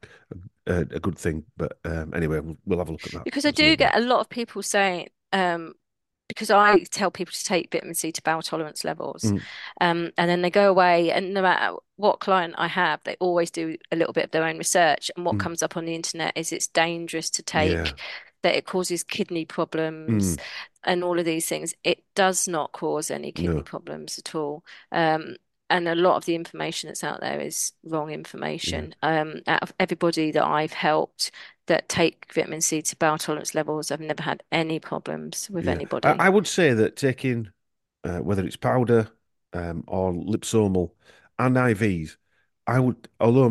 a good thing. But anyway, we'll have a look at that Because I at some do point. get a lot of people saying, because I tell people to take vitamin C to bowel tolerance levels. Mm, And then they go away, and no matter what client I have, they always do a little bit of their own research. And what mm, comes up on the internet is it's dangerous to yeah. take, that it causes kidney problems Mm, and all of these things. It does not cause any kidney no. problems at all. And a lot of the information that's out there is wrong Yeah. information. Out of everybody that I've helped that take vitamin C to bowel tolerance levels, I've never had any problems with Yeah. I anybody. would say that taking whether it's powder or liposomal and IVs, I would, although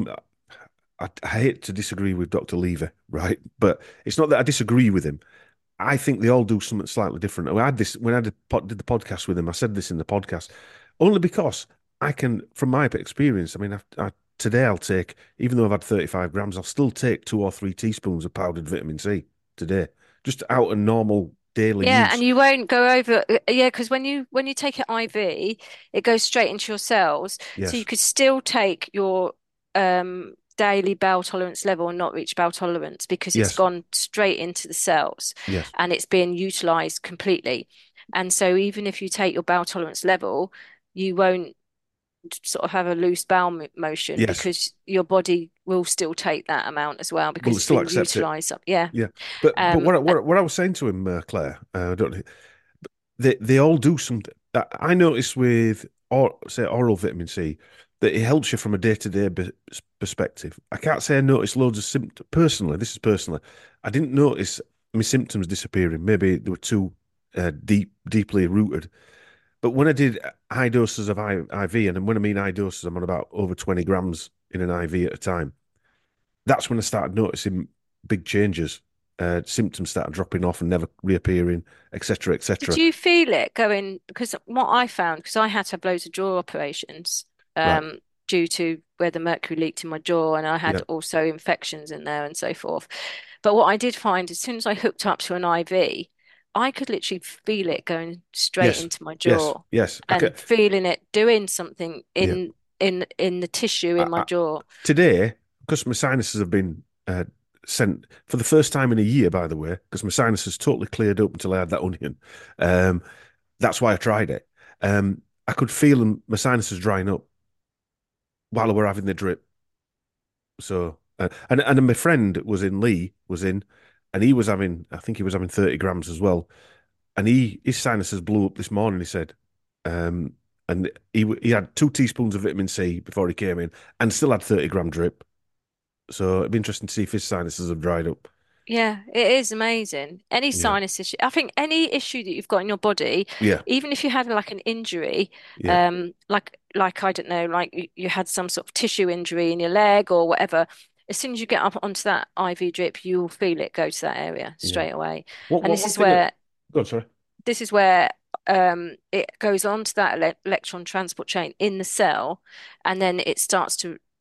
I hate to disagree with Dr. Lever, right? But it's not that I disagree with him. I think they all do something slightly different. I had this when I did the podcast with him. I said this in the podcast only because I can, from my experience. I mean, today I'll take, even though I've had 35 grams, I'll still take 2 or 3 teaspoons of powdered vitamin C today, just out of normal daily Yeah, and use. you won't go over, yeah, because when you take it IV, it goes straight into your cells. So you Yes, could still take your daily bowel tolerance level and not reach bowel tolerance because it's yes, gone straight into the cells yes. and it's being utilized completely. And so even if you take your bowel tolerance level, you won't sort of have a loose bowel motion Yes. because your body will still take that amount as well Well, because they it's still been accept it. utilized up. Yeah. Yeah, but Um, what I was saying to him, Claire, I don't. They all do something. I noticed with or say oral vitamin C that it helps you from a day-to-day perspective. I can't say I noticed loads of symptoms personally. This is personally. I didn't notice my symptoms disappearing. Maybe they were too deeply rooted. But when I did high doses of IV, and when I mean high doses, I'm on about over 20 grams in an IV at a time. That's when I started noticing big changes. Symptoms started dropping off and never reappearing, etc., Did etc. you feel it going? Because what I found, because I had to have loads of jaw operations Right. due to where the mercury leaked in my jaw, and I had Yeah. also infections in there and so forth. But what I did find, as soon as I hooked up to an IV, I could literally feel it going straight Yes. into my Yes. jaw Yes. I can. and feeling it doing something Yeah. in the tissue in my I, jaw. today, because my sinuses have been sent for the first time in a year, by the way, because my sinuses totally cleared up until I had that onion. Um, that's why I tried it. I could feel my sinuses drying up while I were having the drip. So, and my friend was in, Lee was in, and he was having, I think he was having 30 grams as well. And his sinuses blew up this morning, he said. Um, and he had 2 teaspoons of vitamin C before he came in and still had 30-gram drip. So it'd be interesting to see if his sinuses have dried up. Yeah, it is amazing. Any Yeah. sinus issue, I think any issue that you've got in your body, Yeah. even if you had like an injury, Yeah. like I don't know, like you had some sort of tissue injury in your leg or whatever, as soon as you get up onto that IV drip, you'll feel it go to that area Yeah. straight away. And What this one is thing that, where go on, sorry. this is where it goes onto that electron transport chain in the cell, and then it starts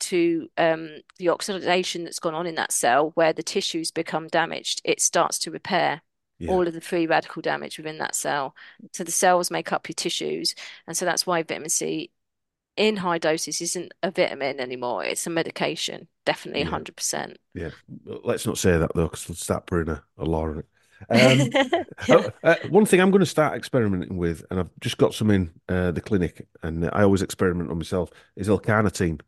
to the oxidation that's gone on in that cell where the tissues become damaged. It starts to repair Yeah. all of the free radical damage within that cell. So the cells make up your tissues, and so that's why vitamin C in high doses isn't a vitamin anymore. It's a medication, definitely Yeah. 100%. Yeah. Let's not say that though, because we'll start putting a law on it. Um, one thing I'm going to start experimenting with, and I've just got some in the clinic, and I always experiment on myself, is L-carnitine.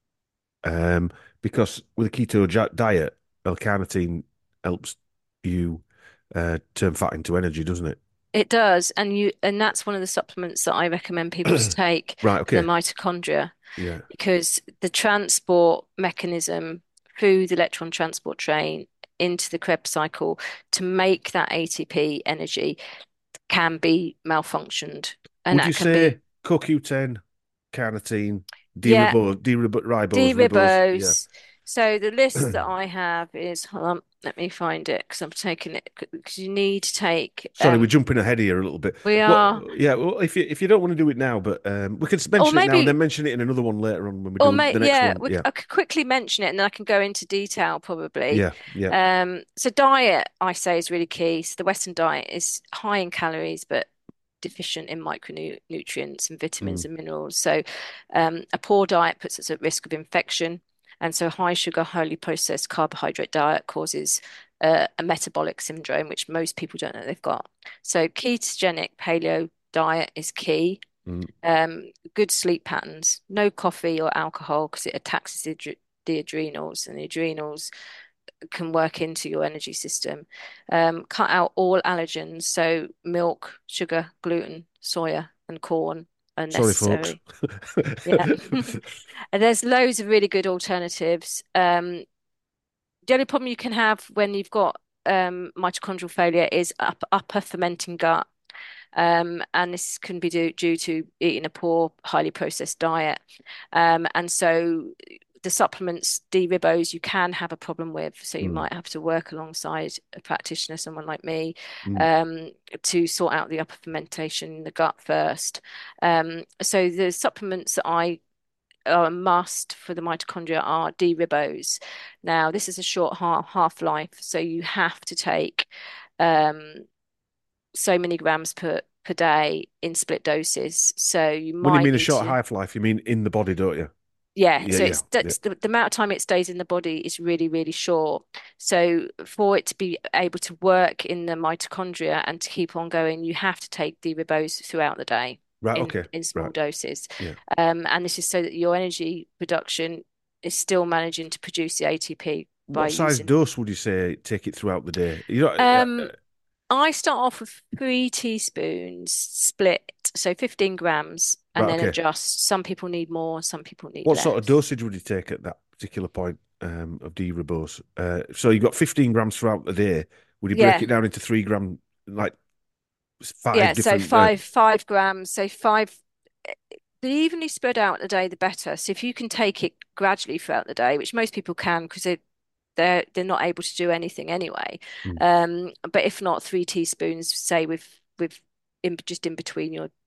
Because with a keto diet, L-carnitine helps you turn fat into energy, doesn't it? It does, and that's one of the supplements that I recommend people to take Right. for the Okay. mitochondria Yeah. because the transport mechanism through the electron transport train into the Krebs cycle to make that ATP energy can be malfunctioned, and Would you that can be say CoQ10, carnitine, yeah, D-ribose? Yeah. D-ribose. So the list that I have is, hold on, let me find it because I'm taking it because you need to take Sorry, we're jumping ahead here a little bit. we Well, are yeah. Well, if you don't want to do it now, but we can or mention it now and maybe then mention it in another one later on when we or do may the next yeah, one. Yeah. I could quickly mention it and then I can go into detail probably. Yeah. Yeah. So diet, I say, is really key. So the Western diet is high in calories, but deficient in micronutrients and Mm, vitamins and minerals. So a poor diet puts us at risk of infection. And so high sugar, highly processed carbohydrate diet causes a metabolic syndrome, which most people don't know they've got. So ketogenic paleo diet is key. mm. Good sleep patterns, no coffee or alcohol because it attacks the adrenals, and the adrenals can work into your energy system. Cut out all allergens, so milk, sugar, gluten, soya, and corn are Sorry, folks. necessary. Yeah. And there's loads of really good alternatives. The only problem you can have when you've got mitochondrial failure is upper fermenting gut. And this can be due to eating a poor, highly processed diet. And so the supplements, D-ribose, you can have a problem with. So you Mm, might have to work alongside a practitioner, someone like me, mm. um, to sort out the upper fermentation in the gut first. So the supplements that I are a must for the mitochondria are D-ribose. Now, this is a short half-life, so you have to take um, so many grams per day in split doses. So you When you might mean a need short to, half-life, you mean in the body, don't you? yeah. Yeah, So yeah, it's yeah. that's the amount of time it stays in the body is really, really short. So for it to be able to work in the mitochondria and to keep on going, you have to take D-ribose throughout the day Right, in okay. small Right. doses. Yeah. And this is so that your energy production is still managing to produce the ATP by What size using. dose would you say take it throughout the day? You know, Um, I start off with 3 teaspoons split, so 15 grams, and right, then okay. adjust. Some people need more, some people need What sort of less. dosage would you take at that particular point of D-ribose? So you got 15 grams throughout the day. Would you break Yeah, it down into 3 gram, like five yeah. So different? five grams. So five. The evenly spread out the day, the better. So if you can take it gradually throughout the day, which most people can because they're not able to do anything anyway. Mm, But if not, 3 teaspoons, say with in just in between your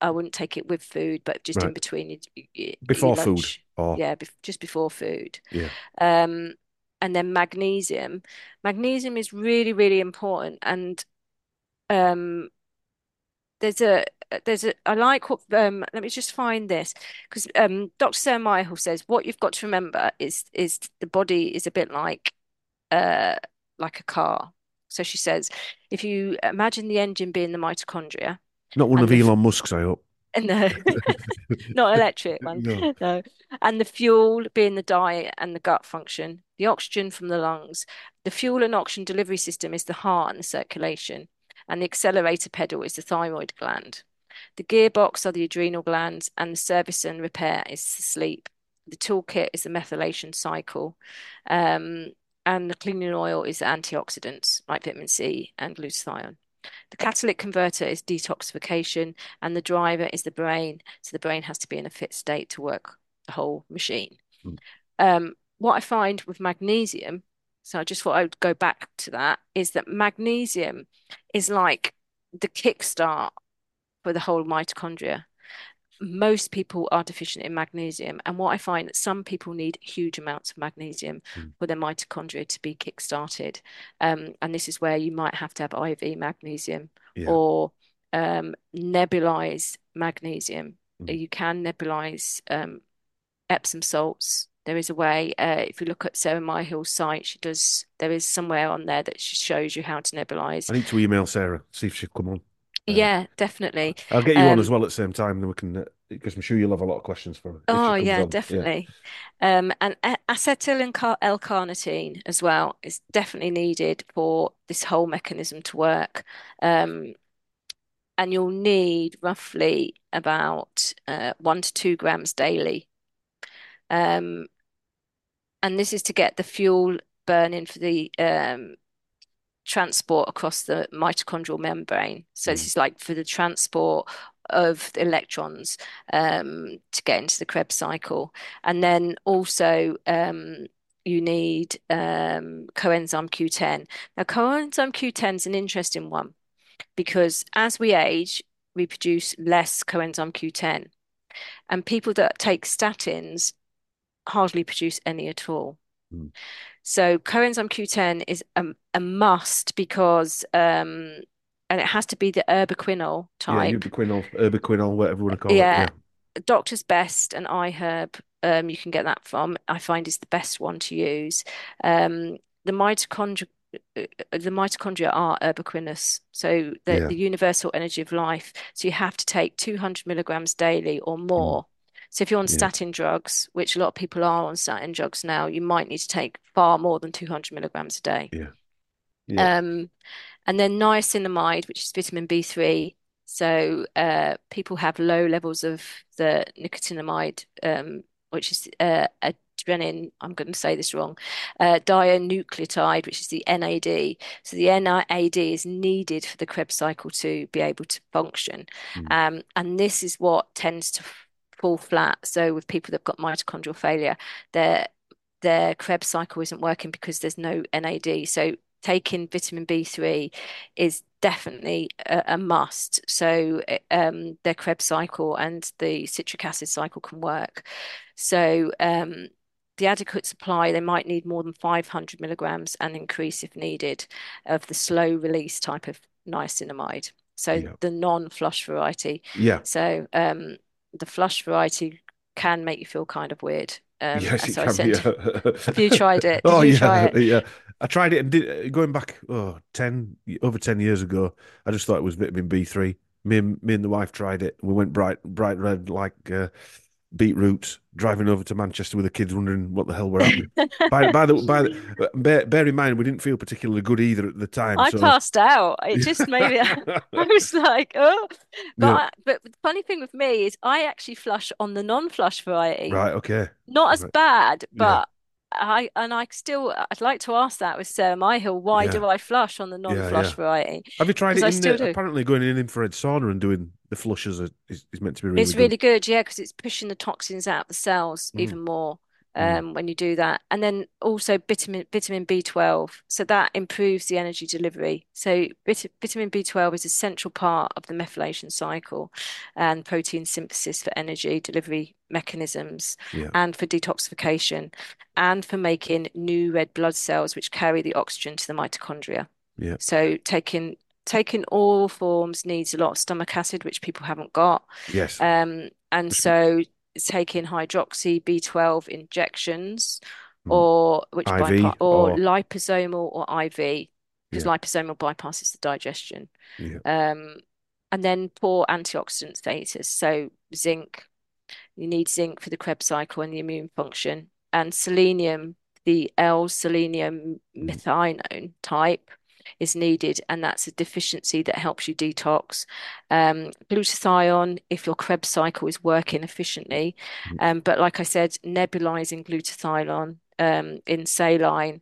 I wouldn't take it with food, but just in Right. between your Before food. lunch. Or Yeah, just before food. yeah. Um, and then magnesium. Magnesium is really, really important. And um, there's a I like what let me just find this because Dr. Sarah Myhill says what you've got to remember is the body is a bit uh like a car. So she says if you imagine the engine being the mitochondria Not one and of the Elon Musk's, I hope. and the not electric one, No. no, and the fuel being the diet and the gut function, the oxygen from the lungs, the fuel and oxygen delivery system is the heart and the circulation, and the accelerator pedal is the thyroid gland. The gearbox are the adrenal glands, and the service and repair is the sleep. The toolkit is the methylation cycle, um, and the cleaning oil is the antioxidants like vitamin C and glutathione. The catalytic converter is detoxification, and the driver is the brain. So the brain has to be in a fit state to work the whole machine. Mm. What I find with magnesium, so I just thought I would go back to that, is that magnesium is like the kickstart for the whole mitochondria. Most people are deficient in magnesium, and what I find that some people need huge amounts of magnesium Mm. for their mitochondria to be kick-started. And this is where you might have to have IV magnesium Yeah. or nebulize magnesium. Mm. You can nebulize Epsom salts. There is a way. If you look at Sarah Myhill's site, she does. There is somewhere on there that she shows you how to nebulize. I need to email Sarah, see if she'll come on. Uh, Yeah, definitely. I'll get you on as Um, well at the same time, then we can, because I'm sure you'll have a lot of questions for her if she Oh comes yeah, on. Yeah. definitely. And acetyl and L-carnitine as well is definitely needed for this whole mechanism to work. Um, and you'll need roughly about 1 to 2 grams daily. Um, and this is to get the fuel burning for the transport across the mitochondrial membrane. So this Mm. is like for the transport of the electrons to get into the Krebs cycle. And then also you need coenzyme Q10. Now, coenzyme Q10 is an interesting one because as we age, we produce less coenzyme Q10. And people that take statins hardly produce any at all. Mm. So coenzyme Q10 is a must because and it has to be the erbiquinol Yeah, type. ubiquinol, urbiquinol, whatever you want to call it. Yeah, Yeah. Doctor's Best and iHerb, you can get that from. I find is the best one to use. The mitochondria are ubiquinous, so Yeah. the universal energy of life. So you have to take 200 milligrams daily or Mm. more. So if you're on Yeah. statin drugs, which a lot of people are on statin drugs now, you might need to take far more than 200 milligrams a day. Yeah. Yeah. Um, and then niacinamide, which is vitamin B3. So people have low levels of the nicotinamide, which is adrenaline. I'm going to say this wrong. Dinucleotide, which is the NAD. So the NAD is needed for the Krebs cycle to be able to function. Mm. And this is what tends to fall flat. So with people that've got mitochondrial failure, their Krebs cycle isn't working because there's no NAD. So taking vitamin B3 is definitely a must. So their Krebs cycle and the citric acid cycle can work. So the adequate supply, they might need more than 500 milligrams and increase if needed of the slow release type of niacinamide. So Yeah. the non-flush variety. Yeah. So the flush variety can make you feel kind of weird. Yes, it So I can be. said, have you tried it? Did Oh you try yeah, it? yeah. I tried it and going back over 10 years ago. I just thought it was vitamin B3. Me and the wife tried it. We went bright red like beetroot, driving over to Manchester with the kids wondering what the hell were happening. Bear in mind we didn't feel particularly good either at the time. I So passed out. It just made me, I was like, oh, yeah, but the funny thing with me is I actually flush on the non-flush variety. right, okay, Not as right, bad, yeah, but I'd like to ask that with Sarah Myhill, why yeah, do I flush on the yeah, yeah. non-flush variety? Have you tried Because it I in still do. apparently going in an infrared sauna and doing the flushes is meant to be really It's good. really good, yeah, because it's pushing the toxins out of the cells Mm. even more. Mm. when you do that. And then also vitamin B12. So that improves the energy delivery. So vitamin B12 is a central part of the methylation cycle and protein synthesis for energy delivery mechanisms Yeah. and for detoxification and for making new red blood cells which carry the oxygen to the mitochondria. Yeah. So taking all forms needs a lot of stomach acid, which people haven't got. Yes. And so taking hydroxy B12 injections Mm. or which bypass IV or or liposomal or IV, because yeah. liposomal bypasses the digestion. Yeah. Um, and then poor antioxidant status. So zinc, you need zinc for the Krebs cycle and the immune function, and selenium, the L-selenium Mm. methionine type is needed, and that's a deficiency that helps you detox. Glutathione, if your Krebs cycle is working efficiently. Mm. But like I said, nebulizing glutathione in saline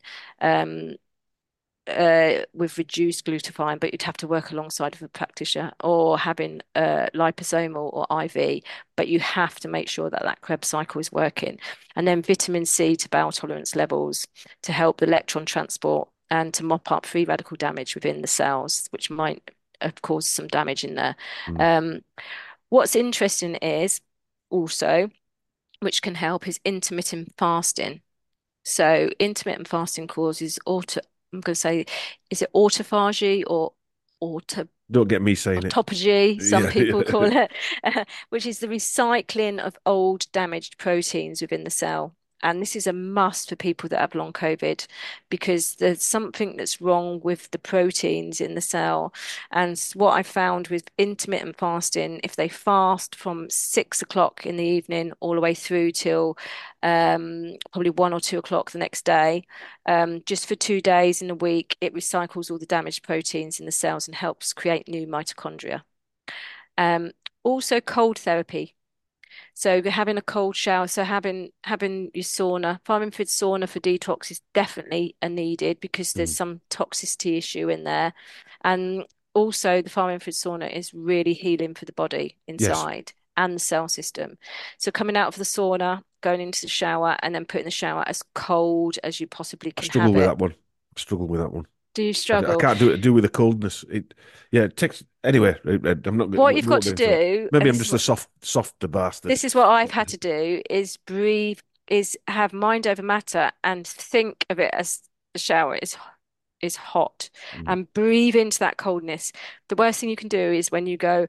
with reduced glutathione, but you'd have to work alongside of a practitioner or having liposomal or IV, but you have to make sure that that Krebs cycle is working. And then vitamin C to bowel tolerance levels to help the electron transport and to mop up free radical damage within the cells, which might have caused some damage in there. Mm. Um, what's interesting is also, which can help, is intermittent fasting. So intermittent fasting causes I'm going to say, is it autophagy or auto Don't get me saying it. autophagy, some Yeah. people call it, which is the recycling of old damaged proteins within the cell. And this is a must for people that have long COVID because there's something that's wrong with the proteins in the cell. And what I found with intermittent fasting, if they fast from 6 o'clock in the evening all the way through till probably 1 or 2 o'clock the next day, just for 2 days in a week, it recycles all the damaged proteins in the cells and helps create new mitochondria. Um, Also cold therapy. So having a cold shower, so having your sauna, fire-infrared sauna for detox is definitely a needed because there's Mm. some toxicity issue in there. And also the fire-infrared sauna is really healing for the body Yes. inside and the cell system. So coming out of the sauna, going into the shower, and then putting the shower as cold as you possibly I can struggle have with it. that one. I struggle with that one. Do you I struggle? can't do with the coldness. Yeah, it takes anyway. I'm not. What We you've got won't to get into that. do, Maybe and I'm just a softer bastard. this is what I've had to do, is breathe, is have mind over matter and think of it as the shower is hot Mm. and breathe into that coldness. The worst thing you can do is when you go,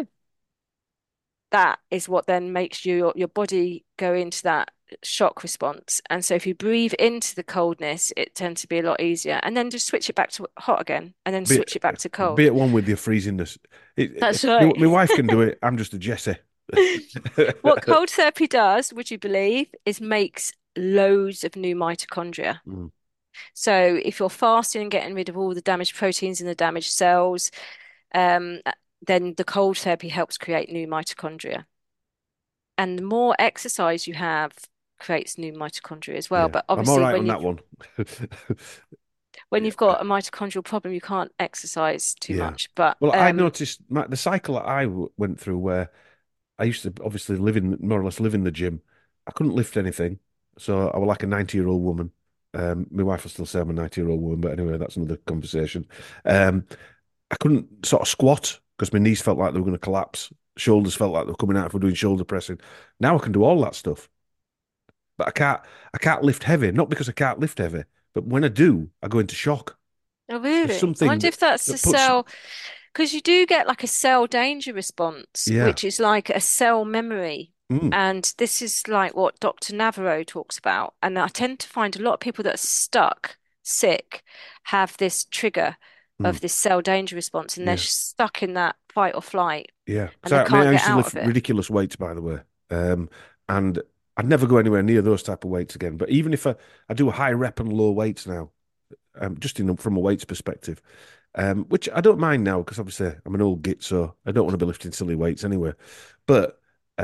that is what then makes your body go into that shock response. And so if you breathe into the coldness, it tends to be a lot easier. And then just switch it back to hot again and then Be switch it back to be cold. at one with your freezingness. That's right. My wife can do it. I'm just a Jesse. What cold therapy does, would you believe, is makes loads of new mitochondria. Mm. So if you're fasting and getting rid of all the damaged proteins in the damaged cells, um, then the cold therapy helps create new mitochondria. And the more exercise you have creates new mitochondria as well. Yeah, But I'm all obviously, right on that one. when Yeah. you've got a mitochondrial problem, you can't exercise too Yeah. much. But Well, I noticed the cycle that went through where I used to obviously more or less live in the gym. I couldn't lift anything. So I was like a 90-year-old woman. My wife will still say I'm a 90-year-old woman, but anyway, that's another conversation. Um, I couldn't sort of squat because my knees felt like they were going to collapse. Shoulders felt like they were coming out if we're doing shoulder pressing. Now I can do all that stuff, but I can't lift heavy. Not because I can't lift heavy, but when I do, I go into shock. oh, There's really? I something wonder if that's the that puts, cell, because you do get like a cell danger response, yeah, which is like a cell memory. mm, And this is like what Dr. Navarro talks about. And I tend to find a lot of people that are stuck, sick, have this trigger mm, of this cell danger response, and they're yeah. stuck in that fight or flight, Yeah, because and they I mean, can't I get used to out lift of it. ridiculous weights, by the way, and I'd never go anywhere near those type of weights again. But even if I do a high rep and low weights now, just from a weights perspective, which I don't mind now because obviously I'm an old git, so I don't want to be lifting silly weights anyway. But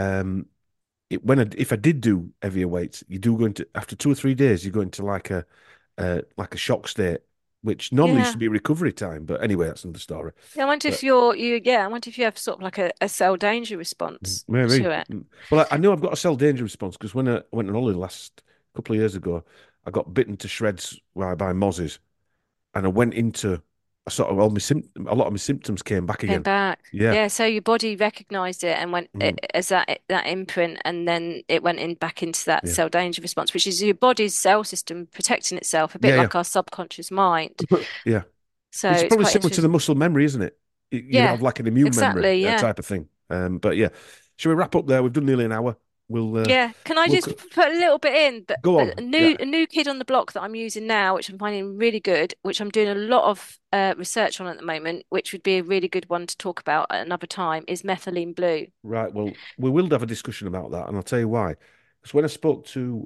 if I did do heavier weights, you do go into after 2 or 3 days, you go into like a shock state, which normally used to Yeah. be recovery time. But anyway, that's another story. Yeah, I wonder if But I wonder if you have sort of like a cell danger response maybe. to it. Well, I know I've got a cell danger response because when I went on holiday last a couple of years ago, I got bitten to shreds by mozzies, and I went into a sort of a lot of my symptoms came back Came again. back. Yeah. Yeah, so your body recognized it and went Mm, as that imprint, and then it went in back into that yeah. cell danger response, which is your body's cell system protecting itself, a bit Yeah, yeah. like our subconscious mind. Yeah. So It's it's probably quite similar to the interesting. muscle memory, isn't it? You Yeah, have like an immune memory exactly. Yeah. type of thing. But yeah, shall we wrap up there? We've done nearly an hour. We'll Yeah, can I we'll just put a little bit in? But go a on. new Yeah. a new kid on the block that I'm using now, which I'm finding really good, which I'm doing a lot of research on at the moment, which would be a really good one to talk about at another time, is methylene blue. Right. Well, we will have a discussion about that, and I'll tell you why. Because when I spoke to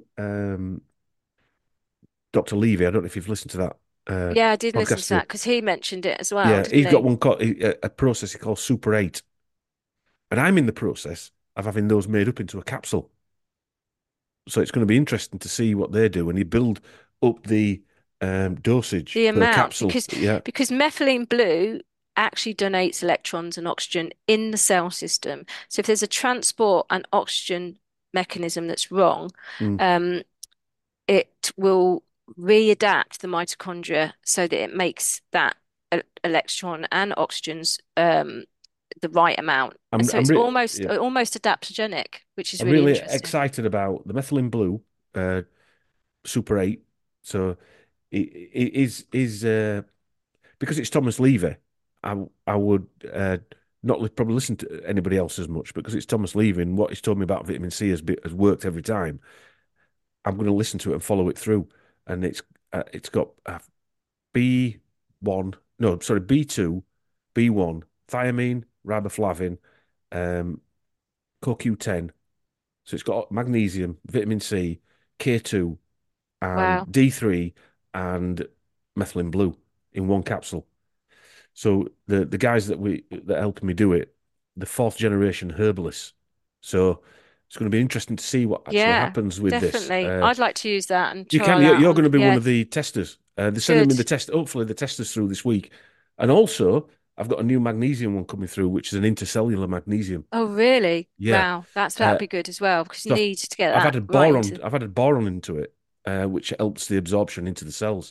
Dr. Levy, I don't know if you've listened to that Yeah, I did listen to podcast. that because he mentioned it as well, Yeah, didn't he's got he? one called a process he calls Super 8, and I'm in the process of having those made up into a capsule. So it's going to be interesting to see what they do when you build up the dosage The per amount, capsule. because Yeah. methylene blue actually donates electrons and oxygen in the cell system. So if there's a transport and oxygen mechanism that's wrong, Mm. um, it will readapt the mitochondria so that it makes that electron and oxygens the right amount. I'm So I'm it's re almost yeah. almost adaptogenic, which is I'm really really interesting. excited about the methylene blue uh, Super 8. So it is because it's Thomas Levy. I would not probably listen to anybody else as much because it's Thomas Levy and what he's told me about vitamin C has worked every time. I'm going to listen to it and follow it through, and it's got B1, no, sorry, B2, B1, thiamine, riboflavin, um, CoQ10. So it's got magnesium, vitamin C, K2, Wow. and D3, and methylene blue in one capsule. So the guys that helped me do it, the fourth generation herbalists. So it's going to be interesting to see what actually Yeah, happens with this. definitely. I'd like to use that and You can. trial out You're going on. to be one Yeah, of the testers. They're sending good. me the test. Hopefully, the testers through this week. And also, I've got a new magnesium one coming through, which is an intercellular magnesium. Oh, really? Yeah. Wow. That'd Uh, be good as well because you so need to get I've that added right boron. into. I've added boron into it, which helps the absorption into the cells.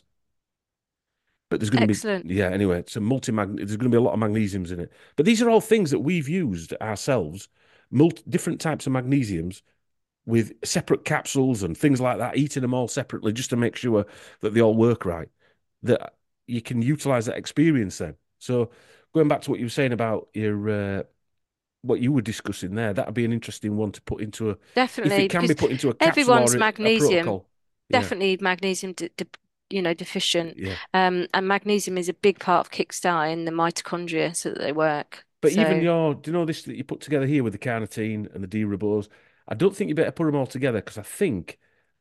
But there's going to be, Excellent. yeah. Anyway, it's a multi-mag. There's going to be a lot of magnesiums in it. But these are all things that we've used ourselves. Different types of magnesiums with separate capsules and things like that, eating them all separately just to make sure that they all work right, that you can utilize that experience then. So going back to what you were saying about your what you were discussing there, that'd be an interesting one to put into a if Definitely, it can be because put into a capsule or everyone's a magnesium, protocol. Yeah, definitely magnesium, deficient. yeah. And magnesium is a big part of kickstarting the mitochondria so that they work. But even So your, do you know this that you put together here with the carnitine and the D-ribose? I don't think you better put them all together because I think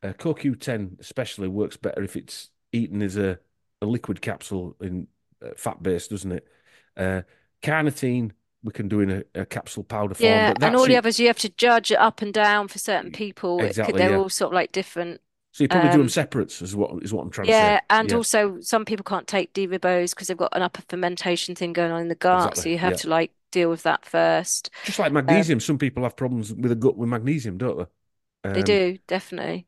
CoQ10 especially works better if it's eaten as a liquid capsule in fat based, doesn't it? Uh, Carnitine we can do in a capsule powder form, yeah, but and that's all the it. others you have to judge up and down for certain people. Exactly, They're yeah. all sort of like different. So you probably do them Um, separates, is what I'm trying to say. yeah, and Yeah, also some people can't take D-ribose because they've got an upper fermentation thing going on in the gut, exactly. so you have Yeah. to like deal with that first. Just like Um, magnesium, some people have problems with the gut with magnesium, don't they? they do, definitely.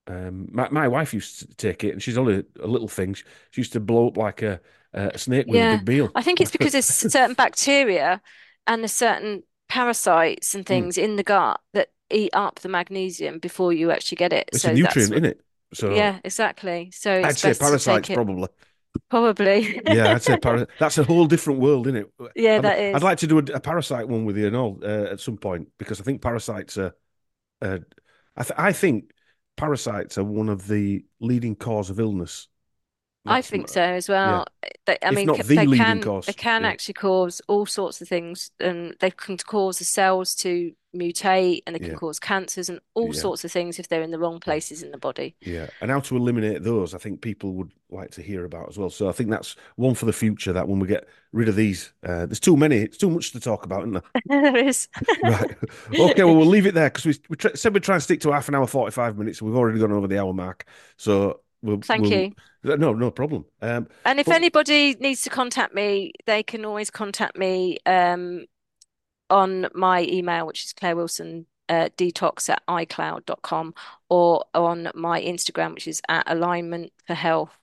My wife used to take it, and she's only a little thing. She used to blow up like a snake with a Yeah, big meal. I think it's because there's certain bacteria and there's certain parasites and Mm. things in the gut that eat up the magnesium before you actually get it. It's a So that's nutrient what, in it. So yeah, exactly. So it's I'd say best to take parasites it probably. probably. Yeah, I'd say that's a whole different world, isn't it? Yeah, I'd, that I'd is. like to do a parasite one with you and all at some point because I think parasites are. Uh, I think parasites are one of the leading cause of illness. I That's think so as yeah, well. I if mean, not the leading they cause. can Yeah, actually cause all sorts of things, and they can cause the cells to mutate, and they can yeah, cause cancers and all yeah. sorts of things if they're in the wrong Yeah. places in the body. Yeah, and how to eliminate those, I think people would like to hear about as well. So I think that's one for the future. That when we get rid of these, there's too many. It's too much to talk about, isn't there? There is. Right. Okay. Well, we'll leave it there because said we'd try and stick to half an hour, 45 minutes. And we've already gone over the hour mark. So Thank we'll you. no problem. And if But anybody needs to contact me, they can always contact me on my email, which is Claire Wilson detox@icloud.com, or on my Instagram, which is at Alignment for Health,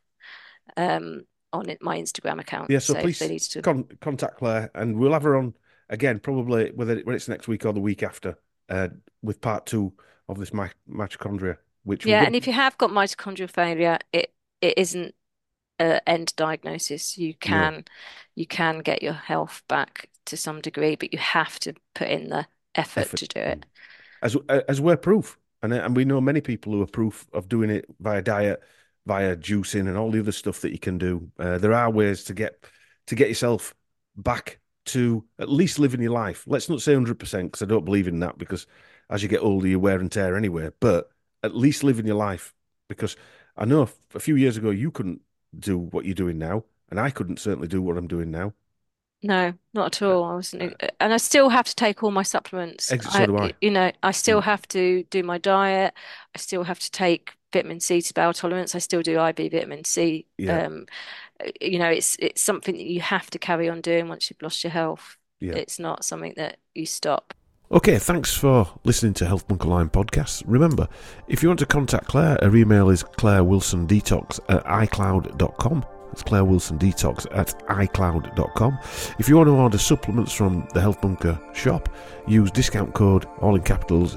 my Instagram account. Yeah, so So if they please need to, contact Claire, and we'll have her on again, probably when it's next week or the week after, with part 2 of this mitochondria, which we're yeah. going And if you have got mitochondrial failure, it isn't an end diagnosis. no You can get your health back to some degree, but you have to put in the effort effort. to do it. As we're proof, and we know many people who are proof of doing it via diet, via juicing, and all the other stuff that you can do. There are ways to get yourself back to at least living your life. Let's not say 100%, because I don't believe in that, because as you get older, you wear and tear anyway. But at least living your life, because I know a few years ago you couldn't do what you're doing now, and I couldn't certainly do what I'm doing now. No, not at Uh, all. I wasn't, and I still have to take all my supplements. So do I. I still Mm, have to do my diet. I still have to take vitamin C to bowel tolerance. I still do IV vitamin C. yeah, It's something that you have to carry on doing once you've lost your health. yeah. It's not something that you stop. Okay, thanks for listening to Health Bunker Line podcast. Remember, if you want to contact Claire, her email is clarewilsondetox@icloud.com. That's clarewilsondetox@icloud.com. If you want to order supplements from the Health Bunker shop, use discount code, all in capitals,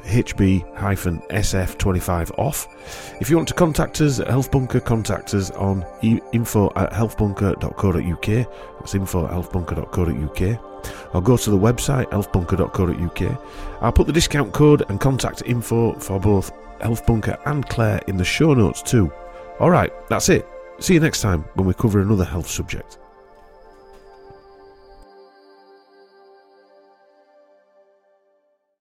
HB-SF25 off. If you want to contact us at Health Bunker, contact us on info@healthbunker.co.uk. That's info@healthbunker.co.uk. Or go to the website healthbunker.co.uk. I'll put the discount code and contact info for both Health Bunker and Claire in the show notes too. Alright, that's it. See you next time when we cover another health subject.